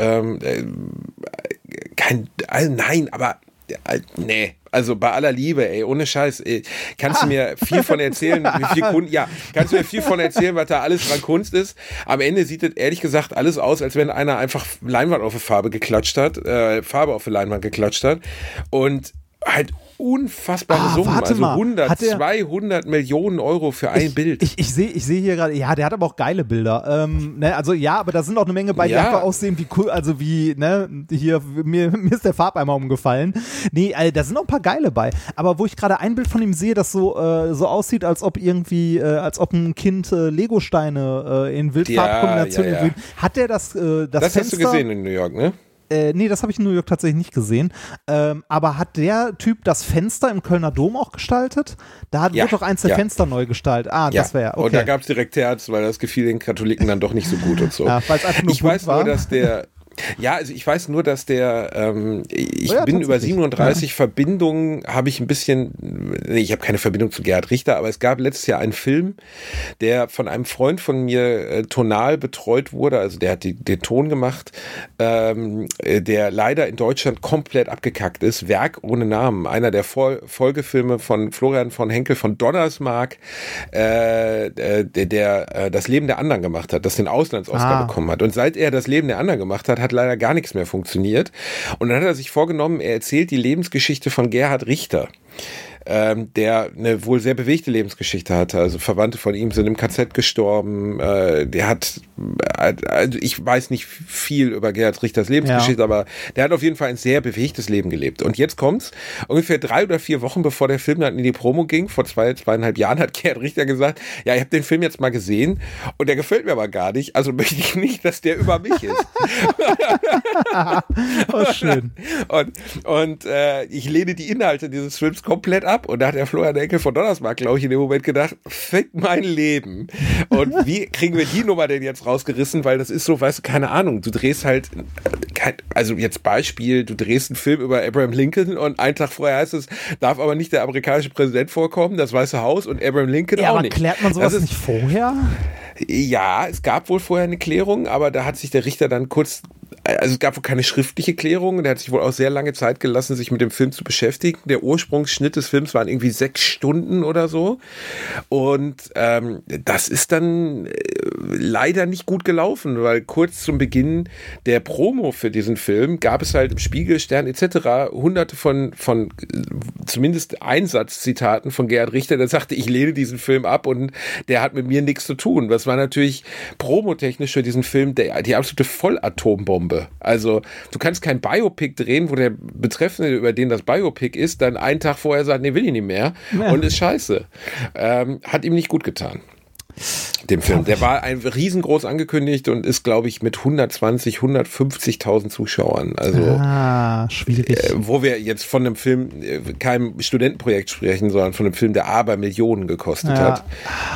also bei aller Liebe, ey, ohne Scheiß, kannst du mir viel von erzählen, kannst du mir viel von erzählen, was da alles dran Kunst ist. Am Ende sieht das ehrlich gesagt alles aus, als wenn einer einfach Leinwand auf die Farbe auf die Leinwand geklatscht hat und halt unfassbare Summen, also 200 Millionen Euro für ein Bild. Ich sehe hier gerade, ja, der hat aber auch geile Bilder. Ne, also ja, aber da sind auch eine Menge bei, die einfach aussehen wie cool, also wie, ne, hier, mir ist der Farbeimer umgefallen. Nee, da sind auch ein paar geile bei. Aber wo ich gerade ein Bild von ihm sehe, das so aussieht, als ob ein Kind Legosteine in Wildfarbkombination hat der das Fenster, hast du gesehen in New York, ne? Nee, das habe ich in New York tatsächlich nicht gesehen. Aber hat der Typ das Fenster im Kölner Dom auch gestaltet? Da wird doch eins der Fenster neu gestaltet. Das wäre okay. Und da gab es direkt Herz, weil das gefiel den Katholiken dann doch nicht so gut und so. Ja, weil es einfach nur ich weiß nur, dass der ich weiß nur, dass ich bin über 37 Verbindungen, habe ich ein bisschen, ich habe keine Verbindung zu Gerhard Richter, aber es gab letztes Jahr einen Film, der von einem Freund von mir tonal betreut wurde, also der hat den Ton gemacht, der leider in Deutschland komplett abgekackt ist, Werk ohne Namen, einer der Folgefilme von Florian von Henkel von Donnersmarck, der das Leben der anderen gemacht hat, das den Auslands-Oscar bekommen hat. Und seit er das Leben der anderen gemacht hat leider gar nichts mehr funktioniert. Und dann hat er sich vorgenommen, er erzählt die Lebensgeschichte von Gerhard Richter, der eine wohl sehr bewegte Lebensgeschichte hatte. Also Verwandte von ihm sind im KZ gestorben. Der hat, also ich weiß nicht viel über Gerhard Richters Lebensgeschichte, aber der hat auf jeden Fall ein sehr bewegtes Leben gelebt. Und jetzt kommt's, ungefähr 3 oder 4 Wochen bevor der Film dann in die Promo ging, vor 2,5 Jahren, hat Gerhard Richter gesagt, ja, ich habe den Film jetzt mal gesehen und der gefällt mir aber gar nicht, also möchte ich nicht, dass der über mich ist. Oh, schön. Und ich lehne die Inhalte dieses Films komplett ab. Und da hat der Florian Henkel von Donnersmarck, glaube ich, in dem Moment gedacht, fick mein Leben. Und wie kriegen wir die Nummer denn jetzt rausgerissen? Weil das ist so, weißt du, keine Ahnung, du drehst halt, also jetzt Beispiel, du drehst einen Film über Abraham Lincoln und einen Tag vorher heißt es, darf aber nicht der amerikanische Präsident vorkommen, das Weiße Haus und Abraham Lincoln auch nicht. Aber klärt man sowas nicht vorher? Ja, es gab wohl vorher eine Klärung, aber da hat sich der Richter dann also es gab wohl keine schriftliche Klärung, der hat sich wohl auch sehr lange Zeit gelassen, sich mit dem Film zu beschäftigen. Der Ursprungsschnitt des Films waren irgendwie 6 Stunden oder so und das ist dann leider nicht gut gelaufen, weil kurz zum Beginn der Promo für diesen Film gab es halt im Spiegel, Stern etc. hunderte von zumindest Einsatzzitaten von Gerhard Richter, der sagte, ich lehne diesen Film ab und der hat mit mir nichts zu tun. Das war natürlich promotechnisch für diesen Film die absolute Vollatombombe. Also du kannst kein Biopic drehen, wo der Betreffende, über den das Biopic ist, dann einen Tag vorher sagt, nee, will ich nicht mehr und ist scheiße. Hat ihm nicht gut getan. Dem Film. Der war riesengroß angekündigt und ist, glaube ich, mit 120, 150.000 Zuschauern. Also schwierig. Wo wir jetzt von einem Film, keinem Studentenprojekt sprechen, sondern von einem Film, der aber Millionen gekostet hat.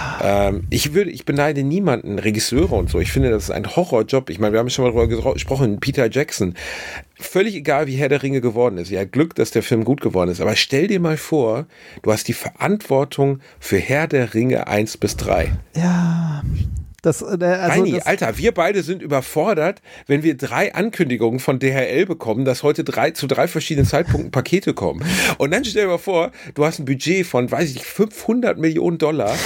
Ich beneide niemanden, Regisseure und so. Ich finde, das ist ein Horrorjob. Ich meine, wir haben schon mal darüber gesprochen, Peter Jackson. Völlig egal, wie Herr der Ringe geworden ist. Ja, Glück, dass der Film gut geworden ist. Aber stell dir mal vor, du hast die Verantwortung für Herr der Ringe 1 bis 3. Ja, Heini, Alter, wir beide sind überfordert, wenn wir 3 Ankündigungen von DHL bekommen, dass heute zu 3 verschiedenen Zeitpunkten Pakete kommen. Und dann stell dir mal vor, du hast ein Budget von, weiß ich nicht, $500 Millionen,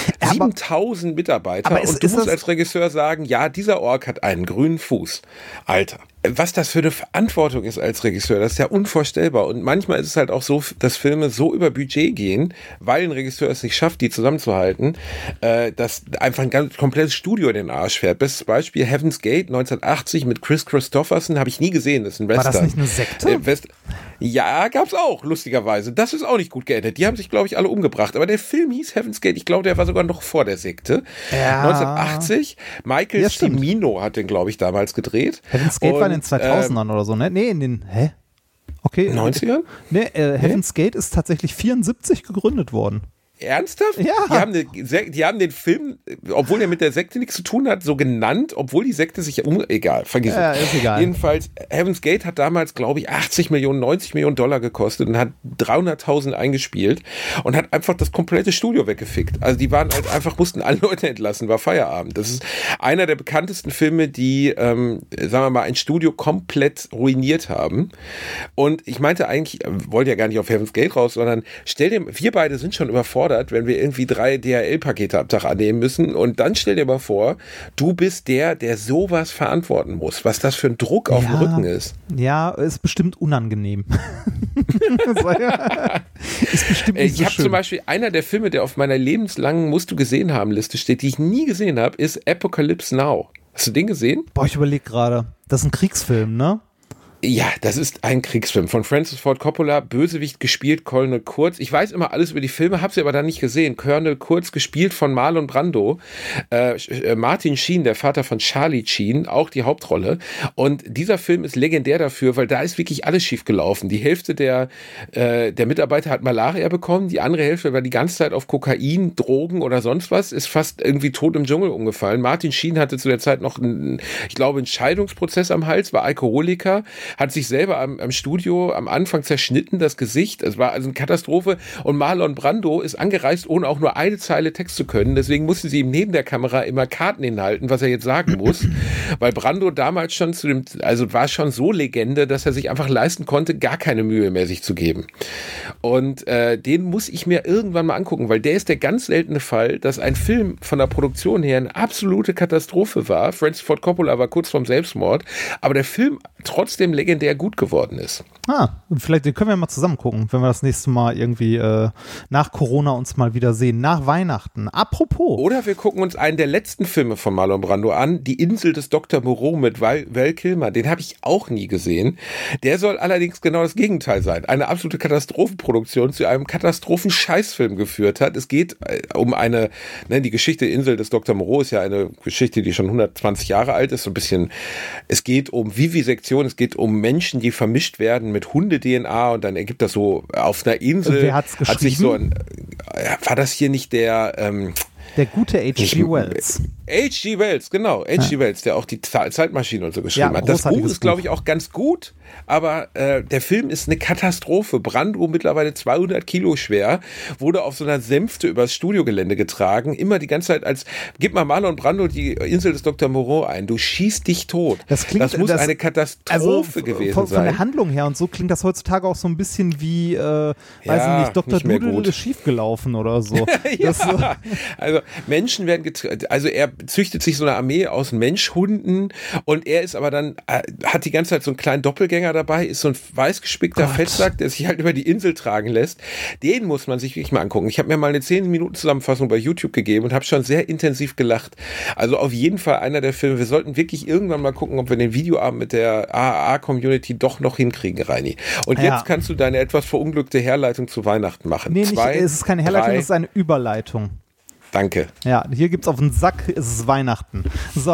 7.000 Mitarbeiter und du musst als Regisseur sagen, ja, dieser Ork hat einen grünen Fuß. Alter. Was das für eine Verantwortung ist als Regisseur, das ist ja unvorstellbar. Und manchmal ist es halt auch so, dass Filme so über Budget gehen, weil ein Regisseur es nicht schafft, die zusammenzuhalten, dass einfach ein ganz komplettes Studio in den Arsch fährt. Bestes Beispiel, Heaven's Gate 1980 mit Chris Christopherson, habe ich nie gesehen, das ist ein Western. War das nicht eine Sekte? Ja, gab's auch, lustigerweise. Das ist auch nicht gut geendet. Die haben sich, glaube ich, alle umgebracht. Aber der Film hieß Heaven's Gate. Ich glaube, der war sogar noch vor der Sekte. Ja. 1980. Michael Cimino hat den, glaube ich, damals gedreht. Heaven's Gate war in den 2000ern oder so, ne? Nee, in den, Okay. 90ern? Nee, Heaven's Gate ist tatsächlich 74 gegründet worden. Ernsthaft? Ja. Die haben den Film, obwohl er mit der Sekte nichts zu tun hat, so genannt, obwohl die Sekte sich egal, vergiss es. Ja, ist egal. Jedenfalls, Heaven's Gate hat damals, glaube ich, 80 Millionen, 90 Millionen Dollar gekostet und hat 300.000 eingespielt und hat einfach das komplette Studio weggefickt. Also die waren halt einfach, mussten alle Leute entlassen, war Feierabend. Das ist einer der bekanntesten Filme, die, sagen wir mal, ein Studio komplett ruiniert haben. Und ich meinte eigentlich, wollte ja gar nicht auf Heaven's Gate raus, sondern wir beide sind schon überfordert, wenn wir irgendwie 3 DHL-Pakete am Tag annehmen müssen. Und dann stell dir mal vor, du bist der sowas verantworten muss. Was das für ein Druck auf dem Rücken ist. Ja, ist bestimmt unangenehm. Ist bestimmt nicht so ich habe zum Beispiel, einer der Filme, der auf meiner lebenslangen Musst-du-gesehen-haben-Liste steht, die ich nie gesehen habe, ist Apocalypse Now. Hast du den gesehen? Boah, ich überlege gerade. Das ist ein Kriegsfilm, ne? Ja, das ist ein Kriegsfilm von Francis Ford Coppola, Bösewicht gespielt, Colonel Kurtz. Ich weiß immer alles über die Filme, habe sie aber dann nicht gesehen. Colonel Kurtz gespielt von Marlon Brando, Martin Sheen, der Vater von Charlie Sheen, auch die Hauptrolle. Und dieser Film ist legendär dafür, weil da ist wirklich alles schief gelaufen. Die Hälfte der Mitarbeiter hat Malaria bekommen, die andere Hälfte war die ganze Zeit auf Kokain, Drogen oder sonst was, ist fast irgendwie tot im Dschungel umgefallen. Martin Sheen hatte zu der Zeit noch einen Scheidungsprozess am Hals, war Alkoholiker, hat sich selber am Studio am Anfang zerschnitten, das Gesicht. Es war also eine Katastrophe. Und Marlon Brando ist angereist, ohne auch nur eine Zeile Text zu können. Deswegen musste sie ihm neben der Kamera immer Karten hinhalten, was er jetzt sagen muss. Weil Brando damals schon war schon so Legende, dass er sich einfach leisten konnte, gar keine Mühe mehr sich zu geben. Und den muss ich mir irgendwann mal angucken, weil der ist der ganz seltene Fall, dass ein Film von der Produktion her eine absolute Katastrophe war. Francis Ford Coppola war kurz vorm Selbstmord, aber der Film trotzdem legendär gut geworden ist. Vielleicht können wir mal zusammen gucken, wenn wir das nächste Mal irgendwie nach Corona uns mal wieder sehen, nach Weihnachten. Apropos. Oder wir gucken uns einen der letzten Filme von Marlon Brando an, Die Insel des Dr. Moreau mit Val Kilmer. Den habe ich auch nie gesehen. Der soll allerdings genau das Gegenteil sein. Eine absolute Katastrophenproduktion zu einem Katastrophen-Scheißfilm geführt hat. Es geht um die Geschichte Insel des Dr. Moreau ist ja eine Geschichte, die schon 120 Jahre alt ist. So ein bisschen, es geht um Vivisektion, es geht um Menschen, die vermischt werden mit Hunde-DNA und dann ergibt das so auf einer Insel. Wer hat's geschrieben? Hat sich so war das hier nicht der gute H.G. Wells. H.G. Wells, genau. H.G. Wells, der auch die Zeitmaschine und so geschrieben hat. Das Buch ist, glaube ich, auch ganz gut, aber der Film ist eine Katastrophe. Brando, mittlerweile 200 Kilo schwer, wurde auf so einer Sänfte übers Studiogelände getragen. Immer die ganze Zeit gib mal Marlon Brando die Insel des Dr. Moreau ein. Du schießt dich tot. Das muss eine Katastrophe gewesen sein. Von der Handlung her und so klingt das heutzutage auch so ein bisschen wie, weiß ich nicht, Dr. Doodle ist schiefgelaufen oder so. Ja. Also Menschen werden also er züchtet sich so eine Armee aus Menschhunden und er ist aber dann, hat die ganze Zeit so einen kleinen Doppelgänger dabei, ist so ein weißgespickter Fettsack, der sich halt über die Insel tragen lässt. Den muss man sich wirklich mal angucken. Ich habe mir mal eine 10-Minuten-Zusammenfassung bei YouTube gegeben und habe schon sehr intensiv gelacht. Also auf jeden Fall einer der Filme. Wir sollten wirklich irgendwann mal gucken, ob wir den Videoabend mit der AAA-Community doch noch hinkriegen, Reini. Und jetzt kannst du deine etwas verunglückte Herleitung zu Weihnachten machen. Nee, es ist keine Herleitung, es ist eine Überleitung. Danke. Ja, hier gibt's auf den Sack, es ist Weihnachten. So.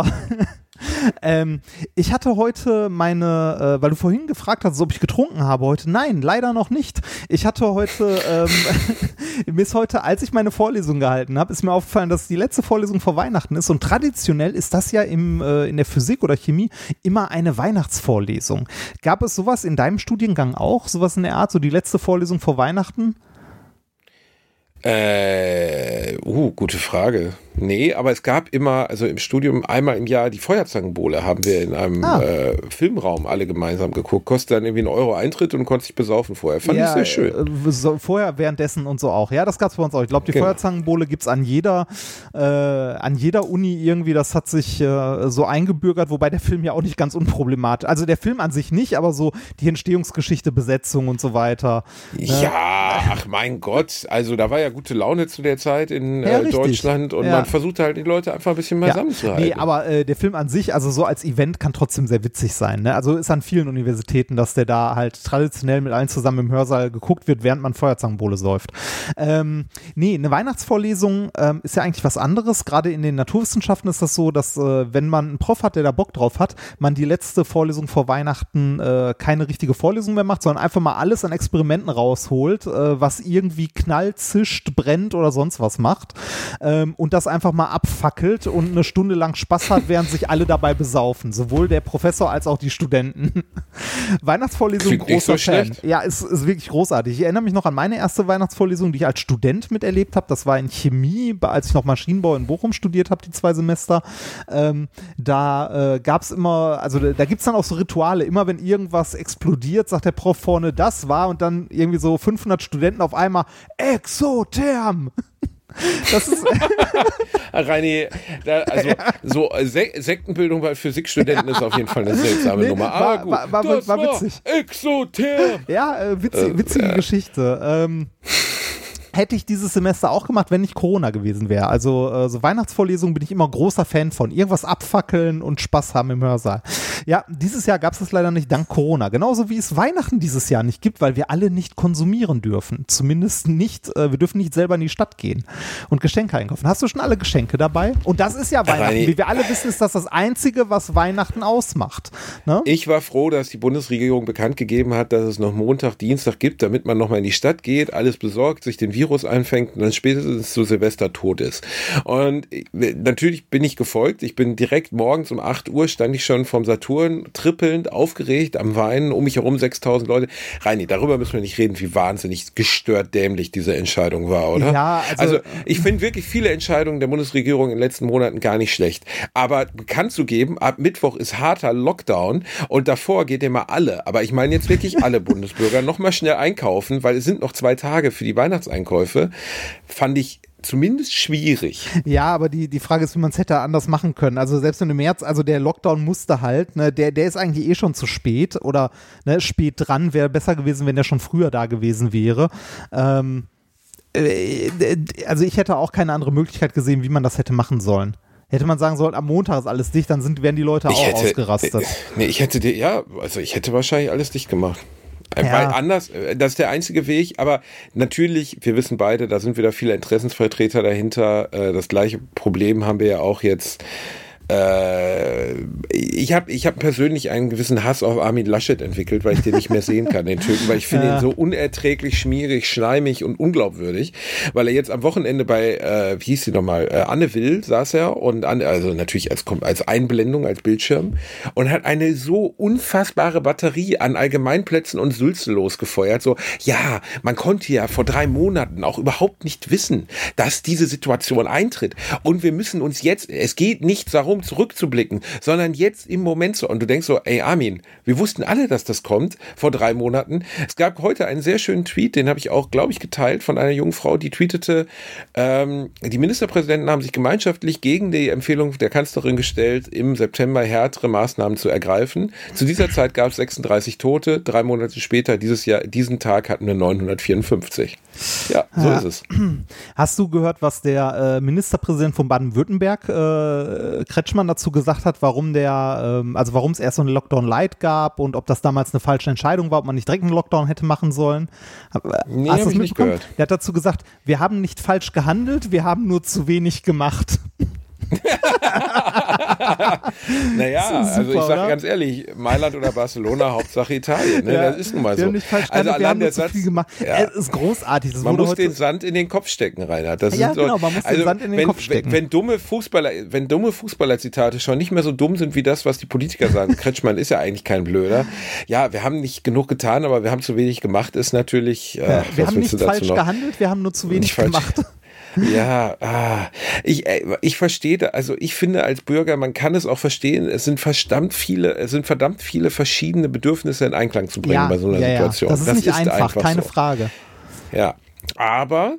Ich hatte heute weil du vorhin gefragt hast, ob ich getrunken habe heute. Nein, leider noch nicht. Ich hatte heute, mir ist heute, als ich meine Vorlesung gehalten habe, ist mir aufgefallen, dass die letzte Vorlesung vor Weihnachten ist und traditionell ist das ja in der Physik oder Chemie immer eine Weihnachtsvorlesung. Gab es sowas in deinem Studiengang auch? Sowas in der Art, so die letzte Vorlesung vor Weihnachten? Gute Frage. Nee, aber es gab immer, also im Studium einmal im Jahr die Feuerzangenbowle haben wir in einem Filmraum alle gemeinsam geguckt. Kostet dann irgendwie €1 Eintritt und konnte sich besaufen vorher. Fand ich sehr schön. Vorher, währenddessen und so auch. Ja, das gab es bei uns auch. Ich glaube, die Feuerzangenbowle gibt es an jeder Uni irgendwie. Das hat sich so eingebürgert, wobei der Film ja auch nicht ganz unproblematisch. Also der Film an sich nicht, aber so die Entstehungsgeschichte, Besetzung und so weiter. Ja, ach mein Gott. Also da war ja gute Laune zu der Zeit in Deutschland und man und versucht halt die Leute einfach ein bisschen mehr zusammenzuhalten. Nee, aber der Film an sich, also so als Event, kann trotzdem sehr witzig sein. Ne? Also ist an vielen Universitäten, dass der da halt traditionell mit allen zusammen im Hörsaal geguckt wird, während man Feuerzangenbowle säuft. Nee, eine Weihnachtsvorlesung ist ja eigentlich was anderes. Gerade in den Naturwissenschaften ist das so, dass wenn man einen Prof hat, der da Bock drauf hat, man die letzte Vorlesung vor Weihnachten keine richtige Vorlesung mehr macht, sondern einfach mal alles an Experimenten rausholt, was irgendwie knallt, zischt, brennt oder sonst was macht und das einfach mal abfackelt und eine Stunde lang Spaß hat, während sich alle dabei besaufen. Sowohl der Professor als auch die Studenten. Weihnachtsvorlesung, großer Fan. Ja, ist wirklich großartig. Ich erinnere mich noch an meine erste Weihnachtsvorlesung, die ich als Student miterlebt habe. Das war in Chemie, als ich noch Maschinenbau in Bochum studiert habe, die 2 Semester. Da gab es immer, also da gibt es dann auch so Rituale. Immer wenn irgendwas explodiert, sagt der Prof vorne, das war, und dann irgendwie so 500 Studenten auf einmal, Exotherm! Das ist Reini, so Sektenbildung bei Physikstudenten ist auf jeden Fall eine seltsame Nummer. Aber gut, war witzig. Exotherm! Ja, witzige Geschichte. Hätte ich dieses Semester auch gemacht, wenn nicht Corona gewesen wäre. Also so Weihnachtsvorlesungen bin ich immer großer Fan von. Irgendwas abfackeln und Spaß haben im Hörsaal. Ja, dieses Jahr gab es das leider nicht dank Corona. Genauso wie es Weihnachten dieses Jahr nicht gibt, weil wir alle nicht konsumieren dürfen. Zumindest nicht, wir dürfen nicht selber in die Stadt gehen und Geschenke einkaufen. Hast du schon alle Geschenke dabei? Und das ist ja Weihnachten. Wie wir alle wissen, ist das Einzige, was Weihnachten ausmacht. Ne? Ich war froh, dass die Bundesregierung bekannt gegeben hat, dass es noch Montag, Dienstag gibt, damit man nochmal in die Stadt geht, alles besorgt, sich den Virus einfängt und dann spätestens zu Silvester tot ist. Und natürlich bin ich gefolgt. Ich bin direkt morgens um 8 Uhr stand ich schon vom Saturn, trippelnd, aufgeregt, am Weinen, um mich herum 6.000 Leute. Reini, darüber müssen wir nicht reden, wie wahnsinnig gestört dämlich diese Entscheidung war, oder? Ja, also ich finde wirklich viele Entscheidungen der Bundesregierung in den letzten Monaten gar nicht schlecht. Aber bekannt zu geben, ab Mittwoch ist harter Lockdown und davor geht immer alle, aber ich meine jetzt wirklich alle Bundesbürger, nochmal schnell einkaufen, weil es sind noch 2 Tage für die Weihnachtseinkäufe, fand ich zumindest schwierig. Ja, aber die Frage ist, wie man es hätte anders machen können. Also selbst wenn im März, also der Lockdown musste halt, ne, der ist eigentlich schon zu spät oder ne, spät dran, wäre besser gewesen, wenn der schon früher da gewesen wäre. Also ich hätte auch keine andere Möglichkeit gesehen, wie man das hätte machen sollen. Hätte man sagen sollen, am Montag ist alles dicht, dann wären die Leute auch ausgerastet. Ich hätte wahrscheinlich alles dicht gemacht. Weil anders, das ist der einzige Weg, aber natürlich, wir wissen beide, da sind wieder viele Interessensvertreter dahinter. Das gleiche Problem haben wir ja auch jetzt. Ich hab persönlich einen gewissen Hass auf Armin Laschet entwickelt, weil ich den nicht mehr sehen kann, den Typen, weil ich finde ihn so unerträglich schmierig, schleimig und unglaubwürdig, weil er jetzt am Wochenende bei, wie hieß sie nochmal, Anne Will saß er und also natürlich als Einblendung, als Bildschirm und hat eine so unfassbare Batterie an Allgemeinplätzen und Sülze losgefeuert, so, ja, man konnte ja vor 3 Monaten auch überhaupt nicht wissen, dass diese Situation eintritt und wir müssen uns jetzt, es geht nicht darum, zurückzublicken, sondern jetzt im Moment so. Und du denkst so, ey Armin, wir wussten alle, dass das kommt vor 3 Monaten. Es gab heute einen sehr schönen Tweet, den habe ich auch, glaube ich, geteilt von einer jungen Frau, die tweetete, die Ministerpräsidenten haben sich gemeinschaftlich gegen die Empfehlung der Kanzlerin gestellt, im September härtere Maßnahmen zu ergreifen. Zu dieser Zeit gab es 36 Tote, 3 Monate später, diesen Tag hatten wir 954. Ja, so ist es. Hast du gehört, was der Ministerpräsident von Baden-Württemberg, Kretschmann, dazu gesagt hat, warum es erst so eine Lockdown-Light gab und ob das damals eine falsche Entscheidung war, ob man nicht direkt einen Lockdown hätte machen sollen? Nee, habe ich nicht gehört. Der hat dazu gesagt, wir haben nicht falsch gehandelt, wir haben nur zu wenig gemacht. Naja, super, also ich sage oder? ganz ehrlich, Mailand oder Barcelona, Hauptsache Italien, ne? Das ist nun mal so. Wir haben nicht falsch also gehandelt, wir haben allein der nur zu Satz, viel gemacht. Es ist großartig. Das man wurde muss heute den Sand in den Kopf stecken, Reinhard. Das ja, ist so, genau, man muss den Sand in den Kopf stecken. Wenn dumme Fußballer-Zitate schon nicht mehr so dumm sind wie das, was die Politiker sagen, Kretschmann ist ja eigentlich kein Blöder. Ja, wir haben nicht genug getan, aber wir haben zu wenig gemacht, ist natürlich... wir haben nicht falsch gehandelt, wir haben nur zu wenig gemacht. Ja, ich verstehe, also ich finde als Bürger, man kann es auch verstehen, es sind verdammt viele verschiedene Bedürfnisse in Einklang zu bringen bei so einer Situation. Das ist nicht einfach, keine so. Frage. Ja, aber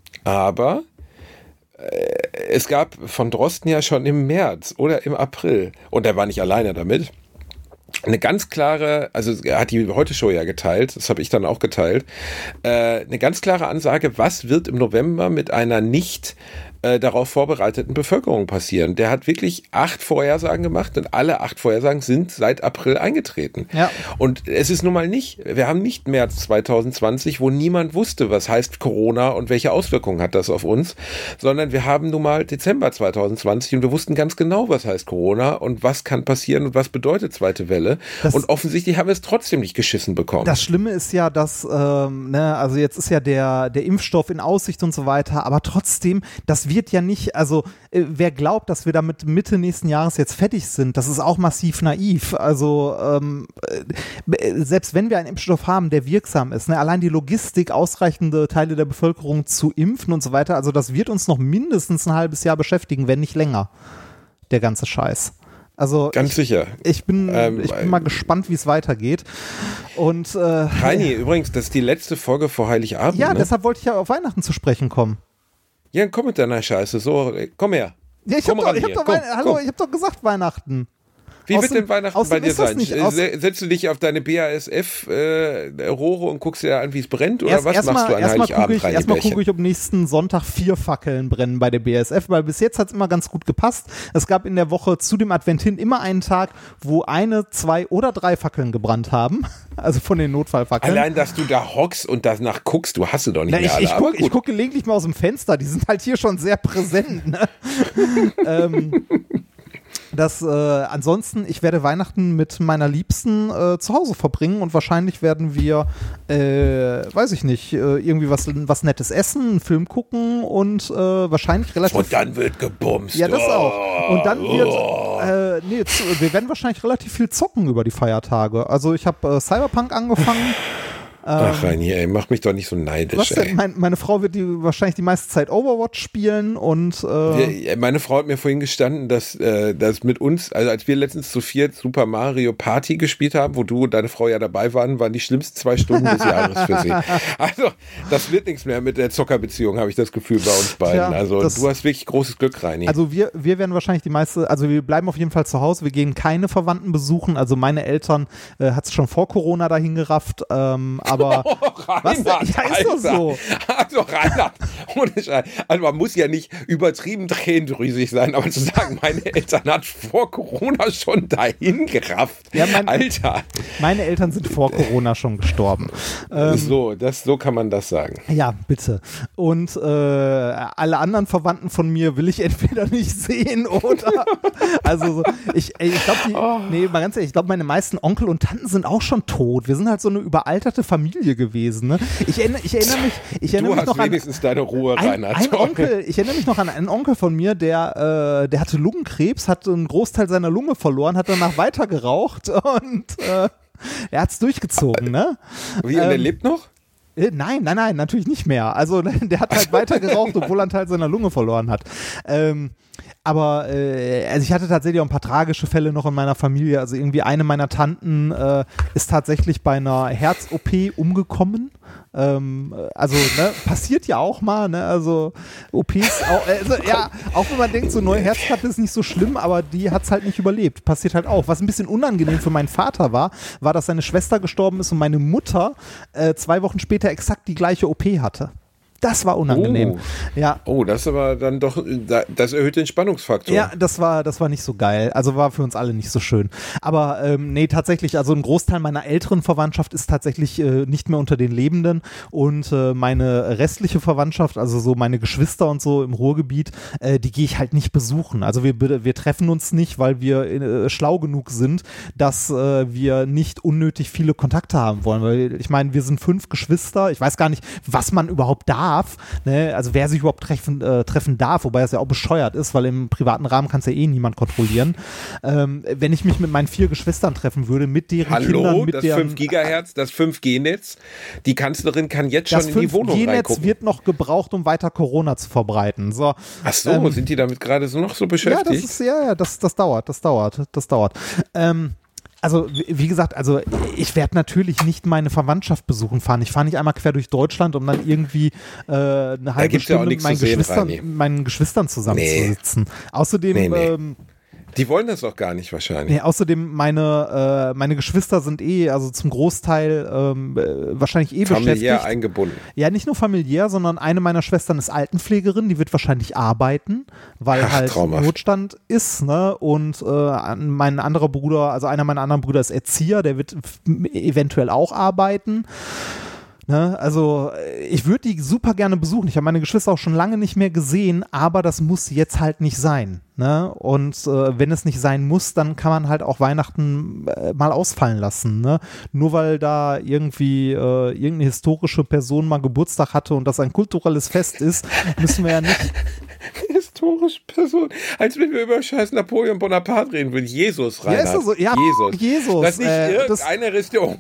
es gab von Drosten ja schon im März oder im April, und er war nicht alleine damit, eine ganz klare, also er hat die Heute-Show ja geteilt, das habe ich dann auch geteilt, eine ganz klare Ansage, was wird im November mit einer nicht darauf vorbereiteten Bevölkerung passieren. Der hat wirklich 8 Vorhersagen gemacht und alle 8 Vorhersagen sind seit April eingetreten. Ja. Und es ist nun mal wir haben nicht März 2020, wo niemand wusste, was heißt Corona und welche Auswirkungen hat das auf uns, sondern wir haben nun mal Dezember 2020 und wir wussten ganz genau, was heißt Corona und was kann passieren und was bedeutet zweite Welle. Und offensichtlich haben wir es trotzdem nicht geschissen bekommen. Das Schlimme ist ja, dass, also jetzt ist ja der Impfstoff in Aussicht und so weiter, aber trotzdem, das wird ja nicht, also wer glaubt, dass wir damit Mitte nächsten Jahres jetzt fertig sind, das ist auch massiv naiv. Also selbst wenn wir einen Impfstoff haben, der wirksam ist, ne, allein die Logistik, ausreichende Teile der Bevölkerung zu impfen und so weiter, also das wird uns noch mindestens ein halbes Jahr beschäftigen, wenn nicht länger, der ganze Scheiß. Also ganz sicher. Ich bin mal gespannt, wie es weitergeht. Und Heini, übrigens, das ist die letzte Folge vor Heiligabend. Ja, ne? deshalb wollte ich ja auf Weihnachten zu sprechen kommen. Ja, komm mit deiner Scheiße. So, komm her. Ja, ich hab doch gesagt Weihnachten. Wie wird denn Weihnachten bei dir sein? Setzt du dich auf deine BASF-Rohre und guckst dir an, wie es brennt? Oder was machst du an Heiligabend? Erstmal gucke ich, ob nächsten Sonntag 4 Fackeln brennen bei der BASF, weil bis jetzt hat es immer ganz gut gepasst. Es gab in der Woche zu dem Advent hin immer einen Tag, wo 1, 2 oder 3 Fackeln gebrannt haben. Also von den Notfallfackeln. Allein, dass du da hockst und danach guckst, du hast sie doch nicht mehr alle. Ich gucke gelegentlich mal aus dem Fenster, die sind halt hier schon sehr präsent. Ne? Ansonsten, ich werde Weihnachten mit meiner Liebsten zu Hause verbringen und wahrscheinlich werden wir, weiß ich nicht, irgendwie was Nettes essen, einen Film gucken und wahrscheinlich relativ... Und dann wird gebumst. Ja, das auch. Und dann wird, wir werden wahrscheinlich relativ viel zocken über die Feiertage. Also ich habe Cyberpunk angefangen. Ach, Reini, mach mich doch nicht so neidisch. Meine Frau wird wahrscheinlich die meiste Zeit Overwatch spielen und meine Frau hat mir vorhin gestanden, dass mit uns, also als wir letztens zu 4 Super Mario Party gespielt haben, wo du und deine Frau ja dabei waren die schlimmsten 2 Stunden des Jahres für sie. Also, das wird nichts mehr mit der Zockerbeziehung, habe ich das Gefühl bei uns beiden. Ja, also, du hast wirklich großes Glück, Reini. Also, wir werden wahrscheinlich wir bleiben auf jeden Fall zu Hause, wir gehen keine Verwandten besuchen, also meine Eltern hat es schon vor Corona dahin gerafft, aber Reinhard, ja, ist doch so. Also Reinhard, also man muss ja nicht übertrieben tränendrüsig sein, aber zu sagen, meine Eltern hat vor Corona schon dahin gerafft. Ja, Alter. Meine Eltern sind vor Corona schon gestorben. So kann man das sagen. Ja, bitte. Und alle anderen Verwandten von mir will ich entweder nicht sehen oder also ich glaube, mal ganz ehrlich, ich glaube, meine meisten Onkel und Tanten sind auch schon tot. Wir sind halt so eine überalterte Familie gewesen. Ne? Ich erinnere mich noch an wenigstens deine Ruhe, Reinhard. Ich erinnere mich noch an einen Onkel von mir, der hatte Lungenkrebs, hat einen Großteil seiner Lunge verloren, hat danach weiter geraucht und er hat es durchgezogen. Ne? Wie, und er lebt noch? Nein, natürlich nicht mehr. Also der hat halt weiter geraucht, obwohl er einen Teil seiner Lunge verloren hat. Aber also ich hatte tatsächlich auch ein paar tragische Fälle noch in meiner Familie. Also irgendwie eine meiner Tanten ist tatsächlich bei einer Herz-OP umgekommen. Also passiert ja auch mal, ne? Also OPs, auch wenn man denkt, so neue Herzklappe ist nicht so schlimm, aber die hat es halt nicht überlebt. Passiert halt auch. Was ein bisschen unangenehm für meinen Vater war, dass seine Schwester gestorben ist und meine Mutter 2 Wochen später exakt die gleiche OP hatte. Das war unangenehm. Ja. Oh, das ist aber dann doch, das erhöht den Spannungsfaktor. Ja, das war nicht so geil. Also war für uns alle nicht so schön. Aber tatsächlich, also ein Großteil meiner älteren Verwandtschaft ist tatsächlich nicht mehr unter den Lebenden und meine restliche Verwandtschaft, also so meine Geschwister und so im Ruhrgebiet, die gehe ich halt nicht besuchen. Also wir treffen uns nicht, weil wir schlau genug sind, dass wir nicht unnötig viele Kontakte haben wollen. Weil ich meine, wir sind 5 Geschwister. Ich weiß gar nicht, was man überhaupt darf. Ne? Also wer sich überhaupt treffen darf, wobei das ja auch bescheuert ist, weil im privaten Rahmen kann es ja niemand kontrollieren. Wenn ich mich mit meinen 4 Geschwistern treffen würde, mit deren Kindern, mit das 5 Gigahertz, das 5G-Netz, die Kanzlerin kann jetzt schon in die Wohnung reingucken. Das 5G-Netz wird noch gebraucht, um weiter Corona zu verbreiten. So, ach so, sind die damit gerade noch so beschäftigt? Das dauert. Also, wie gesagt, ich werde natürlich nicht meine Verwandtschaft besuchen fahren. Ich fahre nicht einmal quer durch Deutschland, um dann irgendwie eine halbe Stunde mit meinen Geschwistern zusammenzusitzen. Nee. Außerdem, Die wollen das auch gar nicht wahrscheinlich. Nee, außerdem meine Geschwister sind also zum Großteil wahrscheinlich familiär beschäftigt. eingebunden. Ja, nicht nur familiär, sondern eine meiner Schwestern ist Altenpflegerin, die wird wahrscheinlich arbeiten, weil halt traumhaft. Notstand ist, ne? Und mein anderer Bruder, also einer meiner anderen Brüder ist Erzieher, der wird eventuell auch arbeiten. Ne, also ich würde die super gerne besuchen. Ich habe meine Geschwister auch schon lange nicht mehr gesehen, aber das muss jetzt halt nicht sein. Ne? Und wenn es nicht sein muss, dann kann man halt auch Weihnachten mal ausfallen lassen. Ne? Nur weil da irgendwie irgendeine historische Person mal Geburtstag hatte und das ein kulturelles Fest ist, müssen wir ja nicht... Historische Person. Als wenn wir über scheiß Napoleon Bonaparte reden würden. Jesus, Reinhard. Ja, ist das so? Ja, Jesus. Das ist nicht irgendeine Richtung.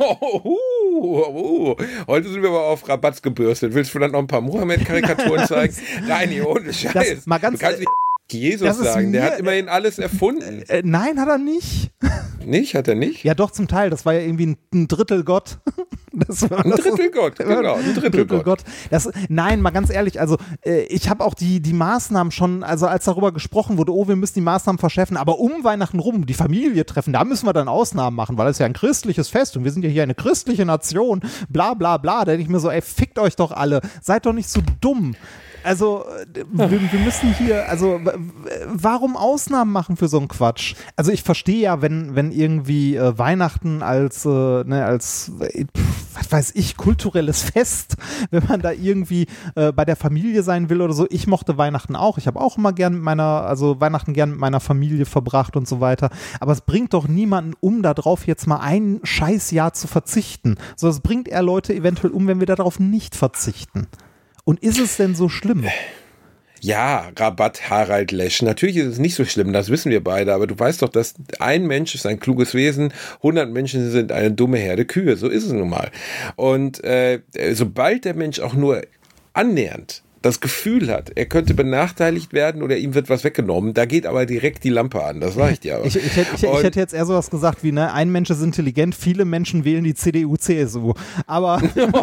Heute sind wir aber auf Rabatz gebürstet. Willst du vielleicht noch ein paar Mohammed-Karikaturen zeigen? Nein, ohne Scheiß. Mal ganz du kannst nicht Jesus sagen. Der hat immerhin alles erfunden. Nein, hat er nicht. Nicht? Hat er nicht? Ja, doch, zum Teil. Das war ja irgendwie ein Drittelgott. Ein Drittelgott, genau. Ein Drittelgott. Nein, mal ganz ehrlich, also ich habe auch die Maßnahmen schon, also als darüber gesprochen wurde, wir müssen die Maßnahmen verschärfen, aber um Weihnachten rum, die Familie treffen, da müssen wir dann Ausnahmen machen, weil das ist ja ein christliches Fest und wir sind ja hier eine christliche Nation, bla bla bla. Da denke ich mir so, ey, fickt euch doch alle, seid doch nicht so dumm. Also, wir müssen hier, also, warum Ausnahmen machen für so einen Quatsch? Also, ich verstehe ja, wenn irgendwie Weihnachten als, was weiß ich, kulturelles Fest, wenn man da irgendwie bei der Familie sein will oder so. Ich mochte Weihnachten auch. Ich habe auch immer Weihnachten gern mit meiner Familie verbracht und so weiter. Aber es bringt doch niemanden darauf jetzt mal ein Scheißjahr zu verzichten. So, es bringt eher Leute eventuell wenn wir darauf nicht verzichten. Und ist es denn so schlimm? Ja, Rabatt Harald Lesch. Natürlich ist es nicht so schlimm, das wissen wir beide, aber du weißt doch, dass ein Mensch ist ein kluges Wesen, 100 Menschen sind eine dumme Herde Kühe, so ist es nun mal. Und sobald der Mensch auch nur annähernd das Gefühl hat, er könnte benachteiligt werden oder ihm wird was weggenommen, da geht aber direkt die Lampe an, das sag ich dir aber. Ich hätte jetzt eher sowas gesagt wie, ne, ein Mensch ist intelligent, viele Menschen wählen die CDU, CSU, aber...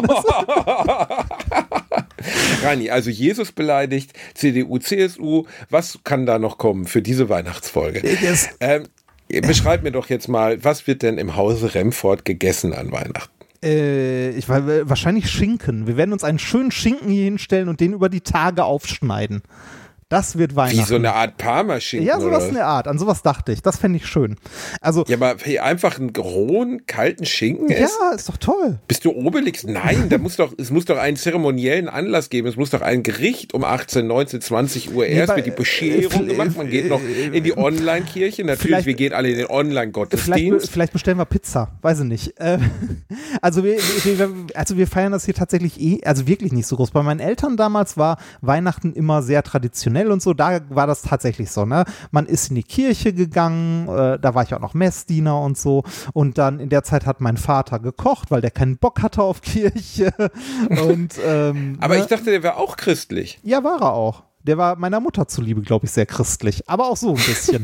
Rani, also Jesus beleidigt, CDU, CSU, was kann da noch kommen für diese Weihnachtsfolge? Beschreib mir doch jetzt mal, was wird denn im Hause Remford gegessen an Weihnachten? Wahrscheinlich Schinken. Wir werden uns einen schönen Schinken hier hinstellen und den über die Tage aufschneiden. Das wird Weihnachten. Wie so eine Art Parmaschinken? Ja, sowas in der Art. An sowas dachte ich. Das fände ich schön. Also, ja, aber einfach einen rohen, kalten Schinken essen? Ja, ist doch toll. Bist du Obelix? Nein, es muss doch einen zeremoniellen Anlass geben. Es muss doch ein Gericht um 18, 19, 20 Uhr erst wird die Bescherung gemacht. Man geht noch in die Online-Kirche. Natürlich, wir gehen alle in den Online-Gottesdienst. Vielleicht bestellen wir Pizza. Weiß ich nicht. Also wir feiern das hier tatsächlich wirklich nicht so groß. Bei meinen Eltern damals war Weihnachten immer sehr traditionell und so, da war das tatsächlich so, ne? Man ist in die Kirche gegangen, da war ich auch noch Messdiener und so und dann in der Zeit hat mein Vater gekocht, weil der keinen Bock hatte auf Kirche und aber ich dachte, der wäre auch christlich. Ja, war er auch. Der war meiner Mutter zuliebe, glaube ich, sehr christlich, aber auch so ein bisschen.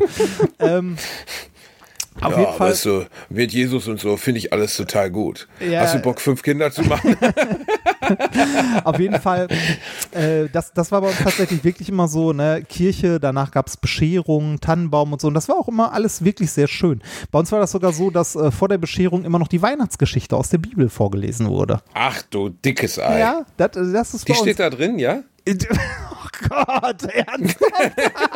Auf jeden Fall. Weißt du, mit Jesus und so finde ich alles total gut. Ja, hast du Bock, 5 Kinder zu machen? Auf jeden Fall, das war bei uns tatsächlich wirklich immer so, ne, Kirche, danach gab es Bescherung, Tannenbaum und so und das war auch immer alles wirklich sehr schön. Bei uns war das sogar so, dass vor der Bescherung immer noch die Weihnachtsgeschichte aus der Bibel vorgelesen wurde. Ach du dickes Ei. Ja, das ist die steht da drin, ja? Oh Gott, ernsthaft?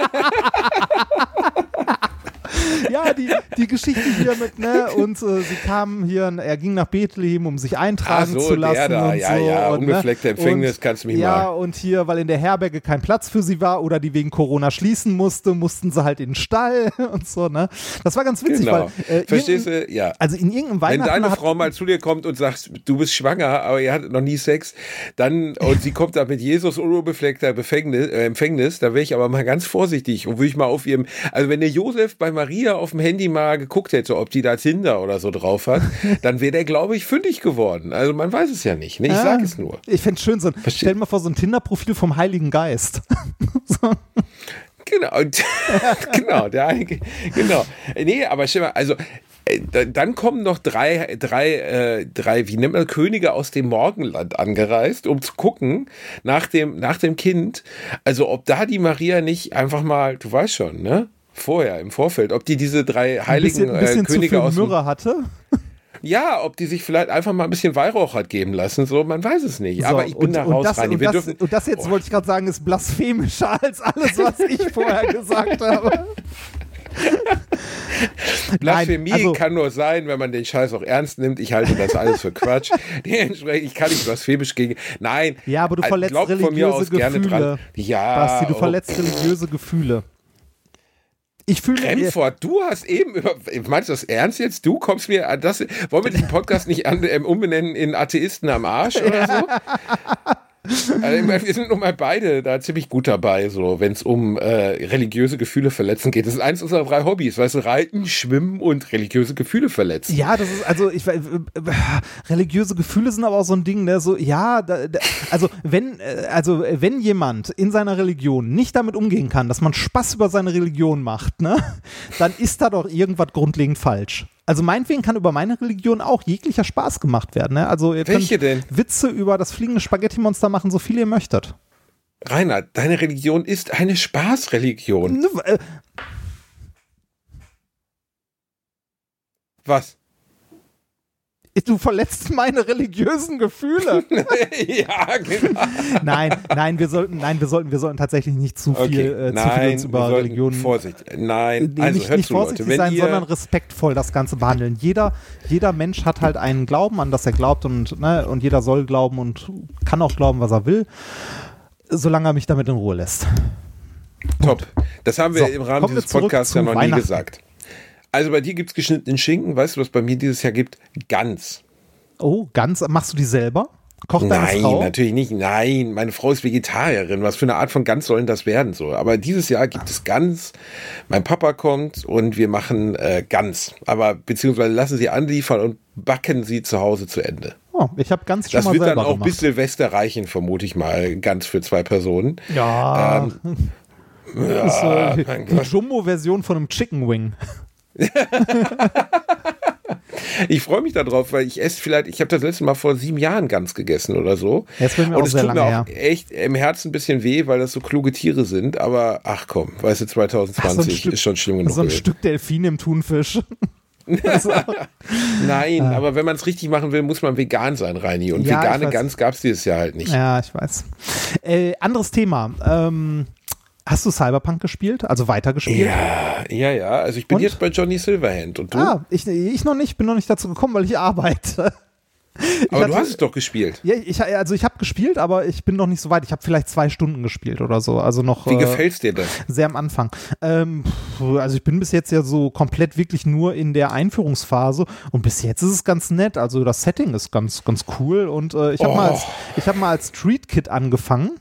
Ja, die Geschichte hier mit, ne, und sie kamen hier, er ging nach Bethlehem, um sich eintragen zu lassen. Unbefleckte Empfängnis, kannst du mich mal. Ja, und hier, weil in der Herberge kein Platz für sie war oder die wegen Corona schließen mussten sie halt in den Stall und so, ne. Das war ganz witzig, genau. Weil verstehst du, ja. Also in irgendeinem Weihnachten wenn deine Frau mal zu dir kommt und sagt, du bist schwanger, aber ihr hattet noch nie Sex, und sie kommt da mit Jesus unbefleckter Empfängnis, da wäre ich aber mal ganz vorsichtig und würde ich mal auf ihrem, also wenn der Josef bei Maria auf dem Handy mal geguckt hätte, ob die da Tinder oder so drauf hat, dann wäre der, glaube ich, fündig geworden. Also man weiß es ja nicht, ne? Ich sage es nur. Ich fände es schön, stell dir mal vor, so ein Tinder-Profil vom Heiligen Geist. So. Genau, genau. Nee, aber stell mal, also dann kommen noch drei, wie nennt man, Könige aus dem Morgenland angereist, um zu gucken nach dem Kind, also ob da die Maria nicht einfach mal, du weißt schon, ne? Vorher, im Vorfeld, ob die diese 3 heiligen ein bisschen Könige zu aus viel dem, Myrrhe hatte. ja, ob die sich vielleicht einfach mal ein bisschen Weihrauch hat geben lassen, so, man weiß es nicht. So, aber ich bin da raus, Reini. Und das jetzt wollte ich gerade sagen, ist blasphemischer als alles, was ich vorher gesagt habe. Blasphemie Nein, also, kann nur sein, wenn man den Scheiß auch ernst nimmt. Ich halte das alles für Quatsch. Dementsprechend, ich kann nicht blasphemisch gegen. Nein. Ja, aber du verletzt religiöse Gefühle. Ja. Basti, du verletzt religiöse Gefühle. Ich fühle Remford, du hast eben meinst du das ernst jetzt? Du kommst mir wollen wir diesen Podcast nicht umbenennen in Atheisten am Arsch oder so? Also, ich meine, wir sind nun mal beide da ziemlich gut dabei, so, wenn es um religiöse Gefühle verletzen geht. Das ist eins unserer 3 Hobbys, weißt du, Reiten, Schwimmen und religiöse Gefühle verletzen. Ja, das ist, also, religiöse Gefühle sind aber auch so ein Ding, ne, so, ja, also, wenn jemand in seiner Religion nicht damit umgehen kann, dass man Spaß über seine Religion macht, ne, dann ist da doch irgendwas grundlegend falsch. Also meinetwegen kann über meine Religion auch jeglicher Spaß gemacht werden. Ne? Also ihr Welche könnt denn? Witze über das fliegende Spaghetti-Monster machen, so viel ihr möchtet. Reinhard, deine Religion ist eine Spaßreligion. Was? Du verletzt meine religiösen Gefühle. Ja, genau. Nein, wir sollten tatsächlich nicht zu viel uns über Religionen. Vorsicht. Nein, also nicht vorsichtig Leute, sein, sondern respektvoll das Ganze behandeln. Jeder Mensch hat halt einen Glauben, an das er glaubt und jeder soll glauben und kann auch glauben, was er will, solange er mich damit in Ruhe lässt. Top. Das haben wir im Rahmen dieses Podcasts ja noch nie gesagt. Also bei dir gibt es geschnittenen Schinken. Weißt du, was bei mir dieses Jahr gibt? Gans. Oh, Gans? Machst du die selber? Kocht deine Frau? Nein, natürlich nicht. Nein, meine Frau ist Vegetarierin. Was für eine Art von Gans sollen das werden? So? Aber dieses Jahr gibt es Gans. Mein Papa kommt und wir machen Gans. Aber beziehungsweise lassen sie anliefern und backen sie zu Hause zu Ende. Oh, ich habe Gans schon mal selber gemacht. Das wird dann auch bis Silvester reichen, vermute ich mal. Gans für 2 Personen. Ja. Das ist die Jumbo-Version von einem Chicken Wing. Ich freue mich darauf, weil ich habe das letzte Mal vor 7 Jahren Gans gegessen oder so. Jetzt bin mir und auch es sehr tut mir lange auch echt im Herzen ein bisschen weh, weil das so kluge Tiere sind, aber ach komm, weißt du, 2020 ist schon schlimm genug. So ein Stück Delfin im Thunfisch. Nein, aber wenn man es richtig machen will, muss man vegan sein, Reini. Und ja, vegane Gans gab es dieses Jahr halt nicht. Ja, ich weiß. Anderes Thema. Hast du Cyberpunk gespielt? Also weitergespielt? Ja. Also ich bin jetzt bei Johnny Silverhand. Und du? Ich noch nicht. Bin noch nicht dazu gekommen, weil ich arbeite. Aber du hast es doch gespielt. Ja, ich habe gespielt, aber ich bin noch nicht so weit. Ich habe vielleicht 2 Stunden gespielt oder so. Also noch. Wie gefällt's dir das? Sehr am Anfang. Also ich bin bis jetzt ja so komplett wirklich nur in der Einführungsphase und bis jetzt ist es ganz nett. Also das Setting ist ganz, ganz cool und ich habe mal als Street Kid angefangen.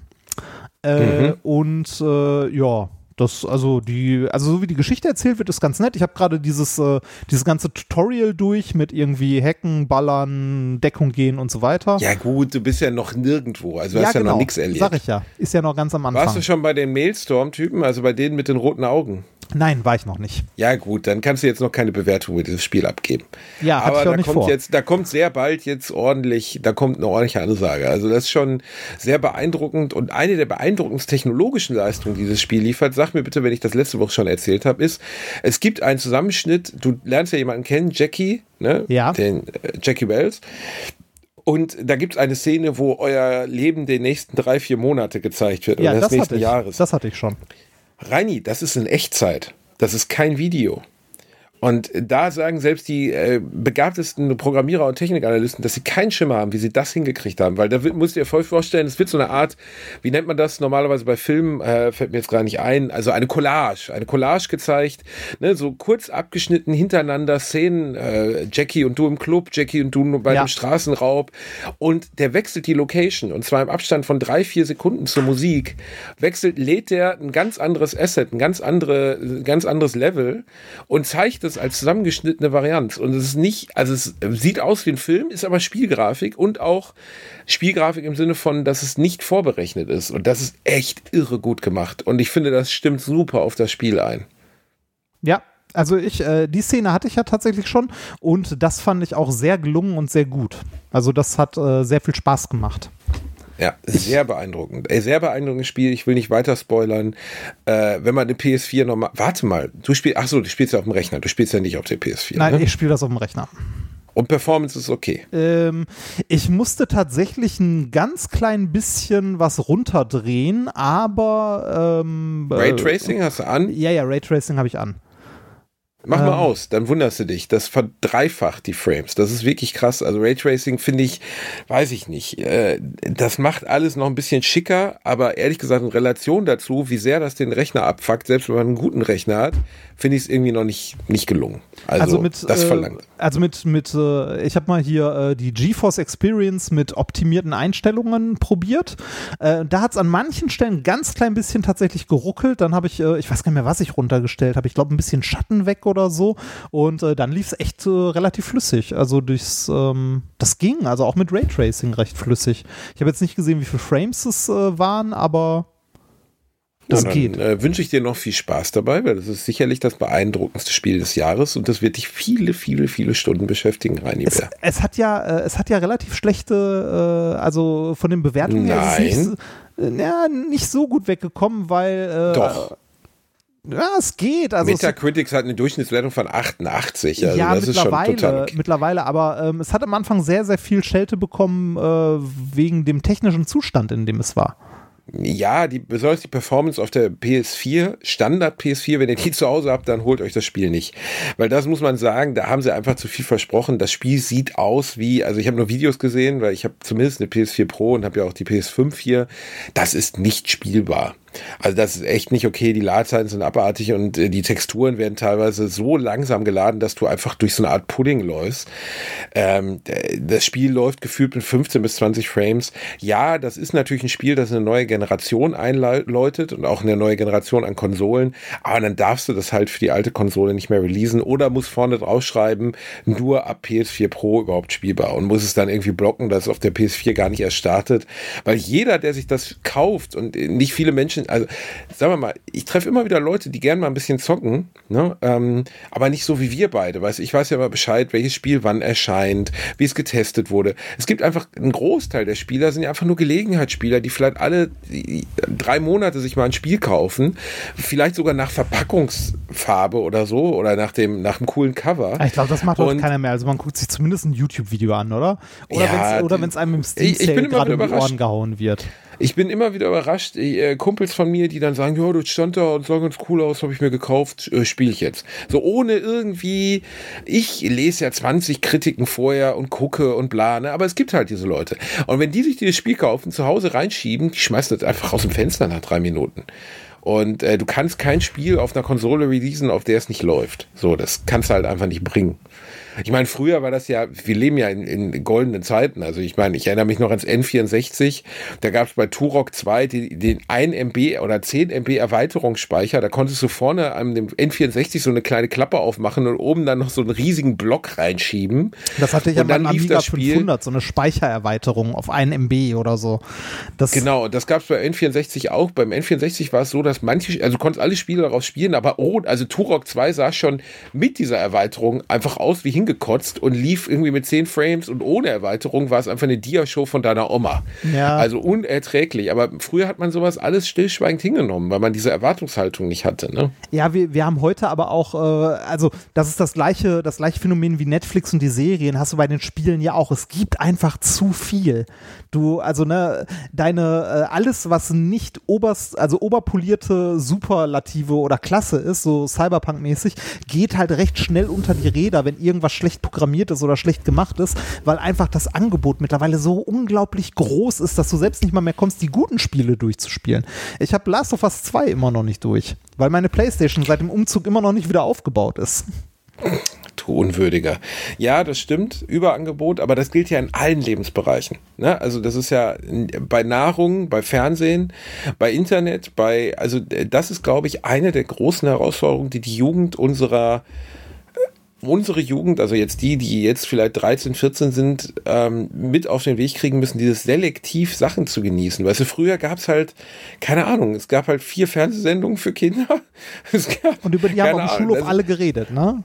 Und das, so wie die Geschichte erzählt wird, ist ganz nett. Ich habe gerade dieses ganze Tutorial durch mit irgendwie Hacken, Ballern, Deckung gehen und so weiter. Ja gut, du bist ja noch nirgendwo, also du hast ja noch nichts erlebt. Sag ich ja, ist ja noch ganz am Anfang. Warst du schon bei den Maelstrom-Typen, also bei denen mit den roten Augen? Nein, war ich noch nicht. Ja gut, dann kannst du jetzt noch keine Bewertung mit dieses Spiel abgeben. Ja, aber da kommt sehr bald jetzt da kommt eine ordentliche Ansage. Also das ist schon sehr beeindruckend und eine der beeindruckendsten technologischen Leistungen, die dieses Spiel liefert, sag mir bitte, wenn ich das letzte Woche schon erzählt habe, ist, es gibt einen Zusammenschnitt, du lernst ja jemanden kennen, Jackie, ne? Ja. Den Jackie Wells. Und da gibt es eine Szene, wo euer Leben den nächsten 3-4 Monate gezeigt wird, oder des nächsten Jahres. Das hatte ich schon. Reini, das ist in Echtzeit. Das ist kein Video. Und da sagen selbst die begabtesten Programmierer und Technikanalysten, dass sie keinen Schimmer haben, wie sie das hingekriegt haben. Weil da musst du dir voll vorstellen, es wird so eine Art, wie nennt man das normalerweise bei Filmen, fällt mir jetzt gar nicht ein, also eine Collage gezeigt, ne, so kurz abgeschnitten hintereinander Szenen, Jackie und du im Club, Jackie und du bei dem Straßenraub und der wechselt die Location und zwar im Abstand von 3-4 Sekunden zur Musik, lädt der ein ganz anderes Asset, ein ganz anderes Level und zeigt es als zusammengeschnittene Variante. Und es ist nicht, also es sieht aus wie ein Film, ist aber Spielgrafik und auch Spielgrafik im Sinne von, dass es nicht vorberechnet ist. Und das ist echt irre gut gemacht. Und ich finde, das stimmt super auf das Spiel ein. Ja, also die Szene hatte ich ja tatsächlich schon und das fand ich auch sehr gelungen und sehr gut. Also das hat sehr viel Spaß gemacht. Ja, sehr beeindruckend. Sehr beeindruckendes Spiel. Ich will nicht weiter spoilern. Wenn man eine PS4 nochmal... Warte mal, du spielst ja auf dem Rechner. Du spielst ja nicht auf der PS4. Nein, ne? Ich spiele das auf dem Rechner. Und Performance ist okay. Ich musste tatsächlich ein ganz klein bisschen was runterdrehen, aber Raytracing hast du an? Ja, Raytracing habe ich an. Mach mal aus, dann wunderst du dich. Das verdreifacht die Frames. Das ist wirklich krass. Also Raytracing finde ich, weiß ich nicht, das macht alles noch ein bisschen schicker, aber ehrlich gesagt in Relation dazu, wie sehr das den Rechner abfuckt, selbst wenn man einen guten Rechner hat, finde ich es irgendwie noch nicht gelungen. Also das verlangt. Ich habe mal hier die GeForce Experience mit optimierten Einstellungen probiert. Da hat es an manchen Stellen ganz klein bisschen tatsächlich geruckelt. Dann habe ich weiß gar nicht mehr, was ich runtergestellt habe. Ich glaube, ein bisschen Schatten weg oder so. Und dann lief es echt relativ flüssig. Also das ging, also auch mit Raytracing recht flüssig. Ich habe jetzt nicht gesehen, wie viele Frames es waren, aber das geht. Wünsche ich dir noch viel Spaß dabei, weil das ist sicherlich das beeindruckendste Spiel des Jahres und das wird dich viele, viele, viele Stunden beschäftigen, Reini Bär. Es hat ja relativ schlechte, also von den Bewertungen her ist es nicht so gut weggekommen, weil Doch. Ja, es geht. Also Metacritic hat eine Durchschnittswertung von 88. Also ja, das ist schon total okay. Mittlerweile, aber es hat am Anfang sehr, sehr viel Schelte bekommen wegen dem technischen Zustand, in dem es war. Ja, besonders die Performance auf der PS4, Standard PS4, wenn ihr die zu Hause habt, dann holt euch das Spiel nicht. Weil das muss man sagen, da haben sie einfach zu viel versprochen. Das Spiel sieht aus wie, also ich habe nur Videos gesehen, weil ich habe zumindest eine PS4 Pro und habe ja auch die PS5 hier. Das ist nicht spielbar. Also das ist echt nicht okay, die Ladezeiten sind abartig und die Texturen werden teilweise so langsam geladen, dass du einfach durch so eine Art Pudding läufst. Das Spiel läuft gefühlt mit 15 bis 20 Frames. Ja, das ist natürlich ein Spiel, das eine neue Generation einläutet und auch eine neue Generation an Konsolen, aber dann darfst du das halt für die alte Konsole nicht mehr releasen oder muss vorne draufschreiben, nur ab PS4 Pro überhaupt spielbar und muss es dann irgendwie blocken, dass es auf der PS4 gar nicht erst startet, weil jeder, der sich das kauft und nicht viele Menschen, also sagen wir mal, ich treffe immer wieder Leute, die gerne mal ein bisschen zocken, ne? Aber nicht so wie wir beide. Ich weiß ja immer Bescheid, welches Spiel wann erscheint, wie es getestet wurde. Es gibt einfach einen Großteil der Spieler, sind ja einfach nur Gelegenheitsspieler, die vielleicht alle 3 Monate sich mal ein Spiel kaufen, vielleicht sogar nach Verpackungsfarbe oder so oder nach dem coolen Cover. Ich glaube, das macht heute keiner mehr. Also man guckt sich zumindest ein YouTube-Video an, oder? Oder wenn es einem im Steam-Sale gerade um die Ohren gehauen wird. Ich bin immer wieder überrascht, Kumpels von mir, die dann sagen, ja, das stand da und sah ganz cool aus, habe ich mir gekauft, spiele ich jetzt. So ohne irgendwie, ich lese ja 20 Kritiken vorher und gucke und bla, ne? Aber es gibt halt diese Leute. Und wenn die sich dieses Spiel kaufen, zu Hause reinschieben, die schmeißen das einfach aus dem Fenster nach 3 Minuten. Und du kannst kein Spiel auf einer Konsole releasen, auf der es nicht läuft. So, das kannst du halt einfach nicht bringen. Ich meine, früher war das ja, wir leben ja in goldenen Zeiten. Also ich meine, ich erinnere mich noch ans N64. Da gab es bei Turok 2 den 1 MB oder 10 MB Erweiterungsspeicher. Da konntest du vorne an dem N64 so eine kleine Klappe aufmachen und oben dann noch so einen riesigen Block reinschieben. Das hatte ich ja beim Amiga 500, so eine Speichererweiterung auf 1 MB oder so. Genau, das gab es bei N64 auch. Beim N64 war es so, dass du konntest alle Spiele daraus spielen, aber also Turok 2 sah schon mit dieser Erweiterung einfach aus wie hingekotzt und lief irgendwie mit 10 Frames und ohne Erweiterung war es einfach eine Dia-Show von deiner Oma. Ja. Also unerträglich. Aber früher hat man sowas alles stillschweigend hingenommen, weil man diese Erwartungshaltung nicht hatte. Ne? Ja, wir haben heute aber auch, also das ist das gleiche Phänomen wie Netflix und die Serien, hast du bei den Spielen ja auch. Es gibt einfach zu viel. Alles, was nicht oberpolierte Superlative oder Klasse ist, so Cyberpunk-mäßig, geht halt recht schnell unter die Räder, wenn irgendwas schlecht programmiert ist oder schlecht gemacht ist, weil einfach das Angebot mittlerweile so unglaublich groß ist, dass du selbst nicht mal mehr kommst, die guten Spiele durchzuspielen. Ich habe Last of Us 2 immer noch nicht durch, weil meine Playstation seit dem Umzug immer noch nicht wieder aufgebaut ist. Du Unwürdiger. Ja, das stimmt, Überangebot, aber das gilt ja in allen Lebensbereichen. Ne? Also das ist ja bei Nahrung, bei Fernsehen, bei Internet, also das ist, glaube ich, eine der großen Herausforderungen, die Jugend unsere Jugend, also jetzt die jetzt vielleicht 13, 14 sind, mit auf den Weg kriegen müssen, dieses selektiv Sachen zu genießen. Weißt du, früher gab es halt, keine Ahnung, es gab halt 4 Fernsehsendungen für Kinder. Und über die haben auf dem Schulhof alle geredet, ne?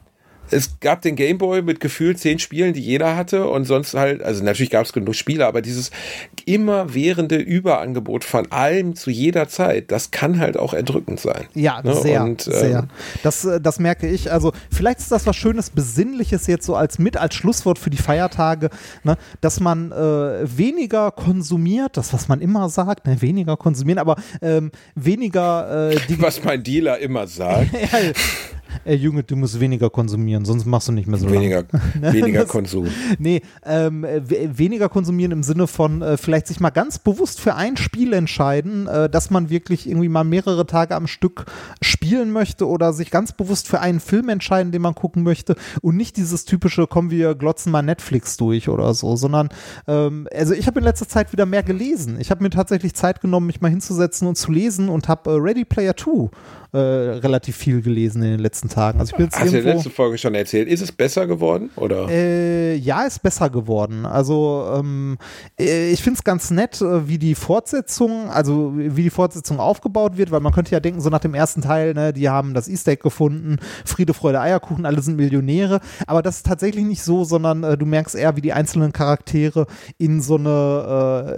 Es gab den Gameboy mit gefühlt 10 Spielen, die jeder hatte und sonst halt, also natürlich gab es genug Spiele, aber dieses immerwährende Überangebot von allem zu jeder Zeit, das kann halt auch erdrückend sein. Ja, ne? Sehr. Das merke ich. Also vielleicht ist das was Schönes, Besinnliches jetzt so als Schlusswort für die Feiertage, ne? Dass man weniger konsumiert, das was man immer sagt, ne? Weniger konsumieren, aber weniger was mein Dealer immer sagt. Ey, Junge, du musst weniger konsumieren, sonst machst du nicht mehr so lange. Weniger Konsum. Nee, weniger konsumieren im Sinne von vielleicht sich mal ganz bewusst für ein Spiel entscheiden, dass man wirklich irgendwie mal mehrere Tage am Stück spielen möchte oder sich ganz bewusst für einen Film entscheiden, den man gucken möchte und nicht dieses typische, komm, wir glotzen mal Netflix durch oder so, sondern also ich habe in letzter Zeit wieder mehr gelesen. Ich habe mir tatsächlich Zeit genommen, mich mal hinzusetzen und zu lesen und habe Ready Player 2 relativ viel gelesen in den letzten Tagen. Also ich bin jetzt Hast du in der letzten Folge schon erzählt? Ist es besser geworden? Oder? Ja, ist besser geworden. Also ich finde es ganz nett, wie die Fortsetzung aufgebaut wird, weil man könnte ja denken, so nach dem ersten Teil, ne, die haben das Easter Egg gefunden, Friede, Freude, Eierkuchen, alle sind Millionäre, aber das ist tatsächlich nicht so, sondern du merkst eher, wie die einzelnen Charaktere in so eine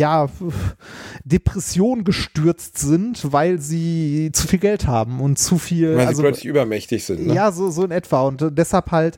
Depression gestürzt sind, weil sie zu viel Geld haben und zu viel. Weil sie plötzlich übermächtig sind. Ne? Ja, so in etwa. Und deshalb halt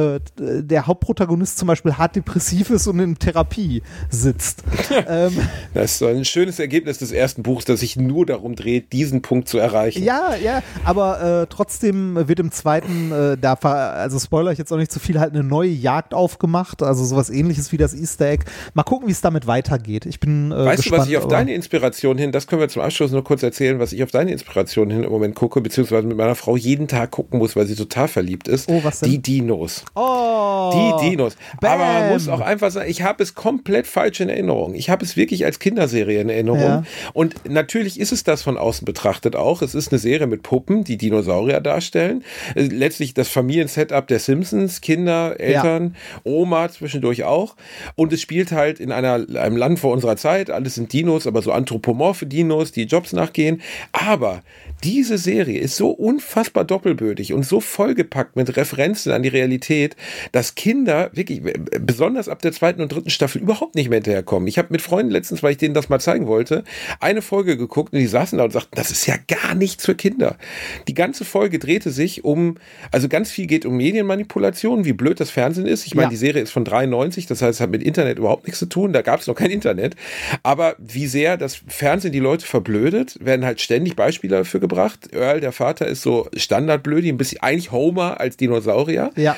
der Hauptprotagonist zum Beispiel hart depressiv ist und in Therapie sitzt. Das ist so ein schönes Ergebnis des ersten Buchs, das sich nur darum dreht, diesen Punkt zu erreichen. Ja, aber trotzdem wird im zweiten, also spoiler ich jetzt auch nicht zu viel, halt eine neue Jagd aufgemacht, also sowas ähnliches wie das Easter Egg. Mal gucken, wie es damit weitergeht. Ich bin weißt gespannt, du, was ich auf deine Inspiration hin, das können wir zum Abschluss nur kurz erzählen, was ich auf deine Inspiration hin im Moment gucke, beziehungsweise mit meiner Frau jeden Tag gucken muss, weil sie total verliebt ist. Oh, was denn? Die Dinos. Oh! Die Dinos. Bam. Aber man muss auch einfach sagen, ich habe es komplett falsch in Erinnerung. Ich habe es wirklich als Kinderserie in Erinnerung. Ja. Und natürlich ist es das von außen betrachtet auch. Es ist eine Serie mit Puppen, die Dinosaurier darstellen. Letztlich das Familiensetup der Simpsons, Kinder, Eltern, Oma zwischendurch auch. Und es spielt halt in einem Land vor unserer Zeit. Alles sind Dinos, aber so anthropomorphe Dinos, die Jobs nachgehen. Aber diese Serie ist so unfassbar doppelbödig und so vollgepackt mit Referenzen an die Realität, dass Kinder wirklich, besonders ab der 2. und 3. Staffel, überhaupt nicht mehr hinterherkommen. Ich habe mit Freunden letztens, weil ich denen das mal zeigen wollte, eine Folge geguckt und die saßen da und sagten, das ist ja gar nichts für Kinder. Die ganze Folge drehte sich also ganz viel geht um Medienmanipulation, wie blöd das Fernsehen ist. Ich meine, die Serie ist von 93, das heißt, es hat mit Internet überhaupt nichts zu tun, da gab es noch kein Internet. Aber wie sehr das Fernsehen die Leute verblödet, werden halt ständig Beispiele dafür gebracht. Earl, der Vater, ist so Standardblödi, ein bisschen eigentlich Homer als Dinosaurier. Ja.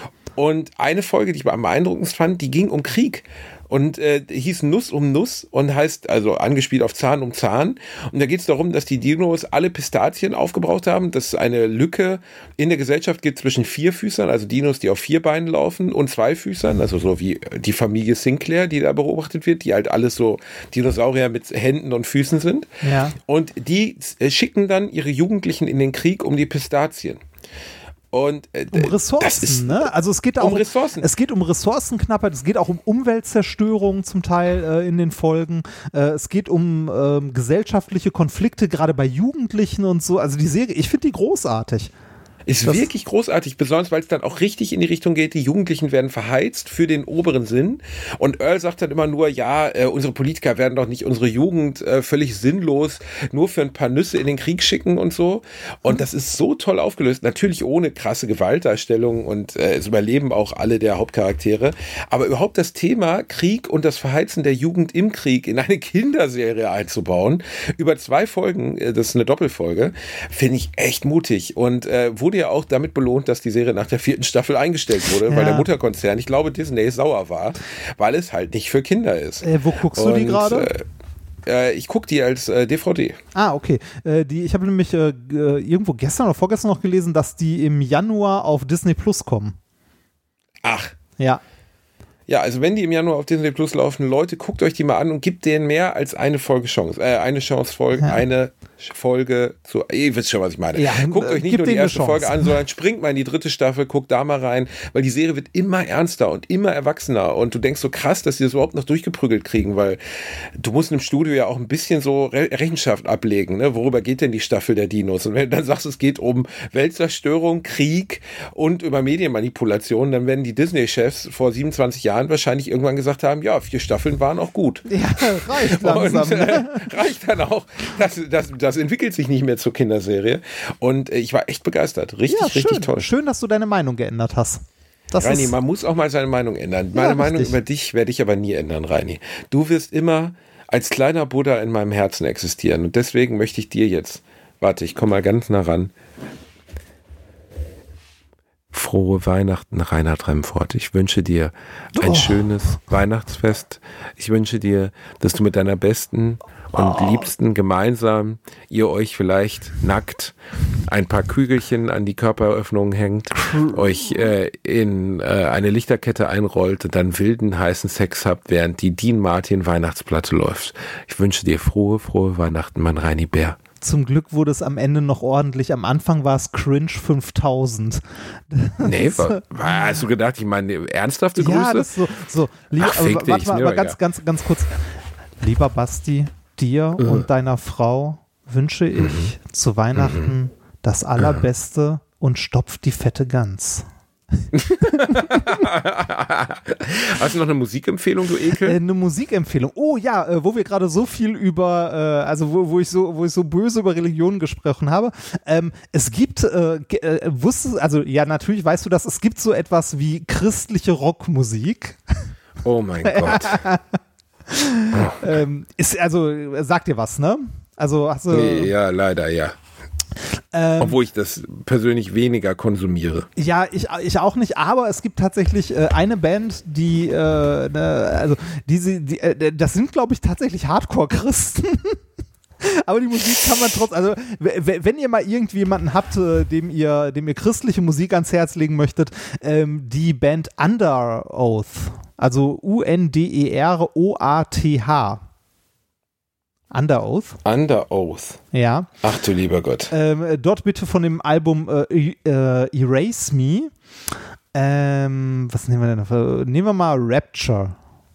Und eine Folge, die ich am beeindruckendsten fand, die ging um Krieg. Und hieß Nuss um Nuss und heißt, also angespielt auf Zahn um Zahn. Und da geht es darum, dass die Dinos alle Pistazien aufgebraucht haben, dass es eine Lücke in der Gesellschaft gibt zwischen Vierfüßern, also Dinos, die auf 4 Beinen laufen, und Zweifüßern, also so wie die Familie Sinclair, die da beobachtet wird, die halt alles so Dinosaurier mit Händen und Füßen sind. Ja. Und die schicken dann ihre Jugendlichen in den Krieg um die Pistazien. Und, um Ressourcen, ne? Also es geht auch um Ressourcen. Es geht um Ressourcenknappheit, es geht auch um Umweltzerstörung zum Teil in den Folgen. Es geht um gesellschaftliche Konflikte, gerade bei Jugendlichen und so. Also die Serie, ich finde die großartig. Ist wirklich großartig, besonders weil es dann auch richtig in die Richtung geht, die Jugendlichen werden verheizt für den oberen Sinn und Earl sagt dann immer nur, unsere Politiker werden doch nicht unsere Jugend völlig sinnlos nur für ein paar Nüsse in den Krieg schicken und so, und das ist so toll aufgelöst, natürlich ohne krasse Gewaltdarstellung und es überleben auch alle der Hauptcharaktere, aber überhaupt das Thema Krieg und das Verheizen der Jugend im Krieg in eine Kinderserie einzubauen, über 2 Folgen, das ist eine Doppelfolge, finde ich echt mutig und wurde ja auch damit belohnt, dass die Serie nach der 4. Staffel eingestellt wurde, weil der Mutterkonzern, ich glaube Disney, sauer war, weil es halt nicht für Kinder ist. Wo guckst du die gerade? Ich gucke die als DVD. Ah, okay. Ich habe nämlich irgendwo gestern oder vorgestern noch gelesen, dass die im Januar auf Disney Plus kommen. Ach. Ja. Ja, also wenn die im Januar auf Disney Plus laufen, Leute, guckt euch die mal an und gebt denen mehr als eine Folge Chance. Eine Chance folgen, eine Folge zu, ihr wisst schon, was ich meine. Ja, guckt euch nicht nur die erste Folge an, sondern springt mal in die 3. Staffel, guckt da mal rein, weil die Serie wird immer ernster und immer erwachsener und du denkst so krass, dass sie das überhaupt noch durchgeprügelt kriegen, weil du musst im Studio ja auch ein bisschen so Rechenschaft ablegen, ne? Worüber geht denn die Staffel der Dinos? Und wenn du dann sagst, es geht um Weltzerstörung, Krieg und über Medienmanipulation, dann werden die Disney-Chefs vor 27 Jahren wahrscheinlich irgendwann gesagt haben, ja, 4 Staffeln waren auch gut. Ja, reicht langsam. Und reicht dann auch, das entwickelt sich nicht mehr zur Kinderserie. Und ich war echt begeistert. Richtig toll. Schön, dass du deine Meinung geändert hast. Reini, man muss auch mal seine Meinung ändern. Meine Meinung über dich werde ich aber nie ändern, Reini. Du wirst immer als kleiner Buddha in meinem Herzen existieren. Und deswegen möchte ich dir jetzt, warte, ich komme mal ganz nah ran. Frohe Weihnachten, Reinhard Remford. Ich wünsche dir ein schönes Weihnachtsfest. Ich wünsche dir, dass du mit deiner besten und Liebsten gemeinsam ihr euch vielleicht nackt ein paar Kügelchen an die Körperöffnungen hängt, euch in eine Lichterkette einrollt und dann wilden, heißen Sex habt, während die Dean Martin Weihnachtsplatte läuft. Ich wünsche dir frohe Weihnachten, mein Reini Bär. Zum Glück wurde es am Ende noch ordentlich. Am Anfang war es Cringe 5000. Nee, hast du gedacht, ich meine ernsthafte Grüße? Ja, das so. Warte mal, ganz kurz. Lieber Basti, dir und deiner Frau wünsche ich zu Weihnachten das Allerbeste und stopft die fette Gans. Hast du noch eine Musikempfehlung, du Ekel? Eine Musikempfehlung. Oh ja, wo wir gerade so viel über, wo ich so böse über Religion gesprochen habe. Es gibt, natürlich weißt du das, es gibt so etwas wie christliche Rockmusik. Oh mein Gott. Sagt dir was, ne? Also hast du. Ja, leider, ja. Obwohl ich das persönlich weniger konsumiere. Ja, ich auch nicht, aber es gibt tatsächlich eine Band, das sind, glaube ich, tatsächlich Hardcore-Christen. Aber die Musik kann man trotzdem, also wenn ihr mal irgendjemanden habt, dem ihr christliche Musik ans Herz legen möchtet, die Band Under Oath, also UNDEROATH. Under Oath. Under Oath. Ja. Ach du lieber Gott. Dort bitte von dem Album Erase Me. Was nehmen wir denn noch? Nehmen wir mal Rapture.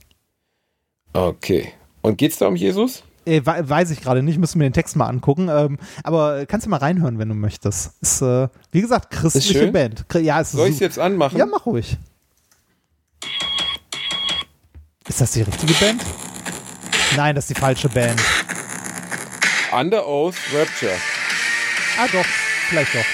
Okay. Und geht's da um Jesus? Weiß ich gerade nicht, müssen wir den Text mal angucken. Aber kannst du mal reinhören, wenn du möchtest. Ist, wie gesagt, christliche Band. Ja, soll ich es jetzt anmachen? Ja, mach ruhig. Ist das die richtige Band? Nein, das ist die falsche Band. Under Oath, Rapture. Ah doch, vielleicht doch.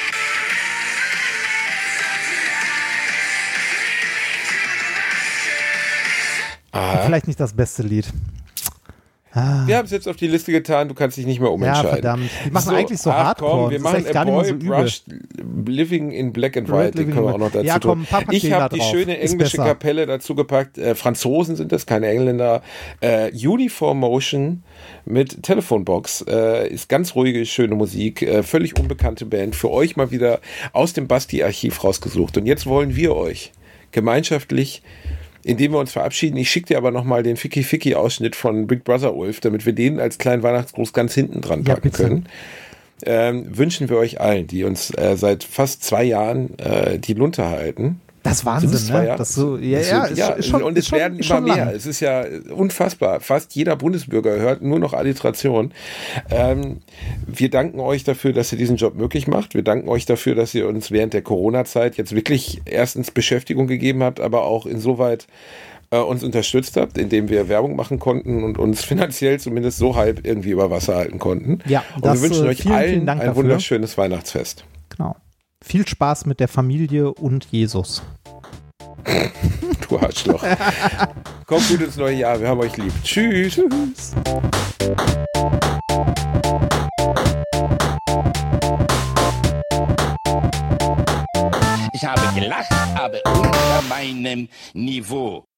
Vielleicht nicht das beste Lied. Wir haben es jetzt auf die Liste getan, du kannst dich nicht mehr umentscheiden. Ja, verdammt. Die machen eigentlich so Hardcore. Komm, wir machen A Boy Brushed Living in Black and White, den können wir auch noch dazu tun. Ich habe die schöne englische Kapelle dazu gepackt. Franzosen sind das, keine Engländer. Uniform Motion mit Telefonbox. Ist ganz ruhige, schöne Musik. Völlig unbekannte Band. Für euch mal wieder aus dem Basti-Archiv rausgesucht. Und jetzt wollen wir euch gemeinschaftlich, indem wir uns verabschieden, ich schicke dir aber nochmal den Ficky-Ficky-Ausschnitt von Big Brother Ulf, damit wir den als kleinen Weihnachtsgruß ganz hinten dran packen können. Wünschen wir euch allen, die uns seit fast 2 Jahren die Lunte halten. Das ist Wahnsinn, ne? Das so, ist schon, und es werden immer mehr. Lang. Es ist ja unfassbar. Fast jeder Bundesbürger hört nur noch Alliteration. Wir danken euch dafür, dass ihr diesen Job möglich macht. Wir danken euch dafür, dass ihr uns während der Corona-Zeit jetzt wirklich erstens Beschäftigung gegeben habt, aber auch insoweit uns unterstützt habt, indem wir Werbung machen konnten und uns finanziell zumindest so halb irgendwie über Wasser halten konnten. Ja, und wir wünschen euch allen ein wunderschönes Weihnachtsfest. Genau. Viel Spaß mit der Familie und Jesus. Du Arschloch. Kommt gut ins neue Jahr, wir haben euch lieb. Tschüss. Tschüss. Ich habe gelacht, aber unter meinem Niveau.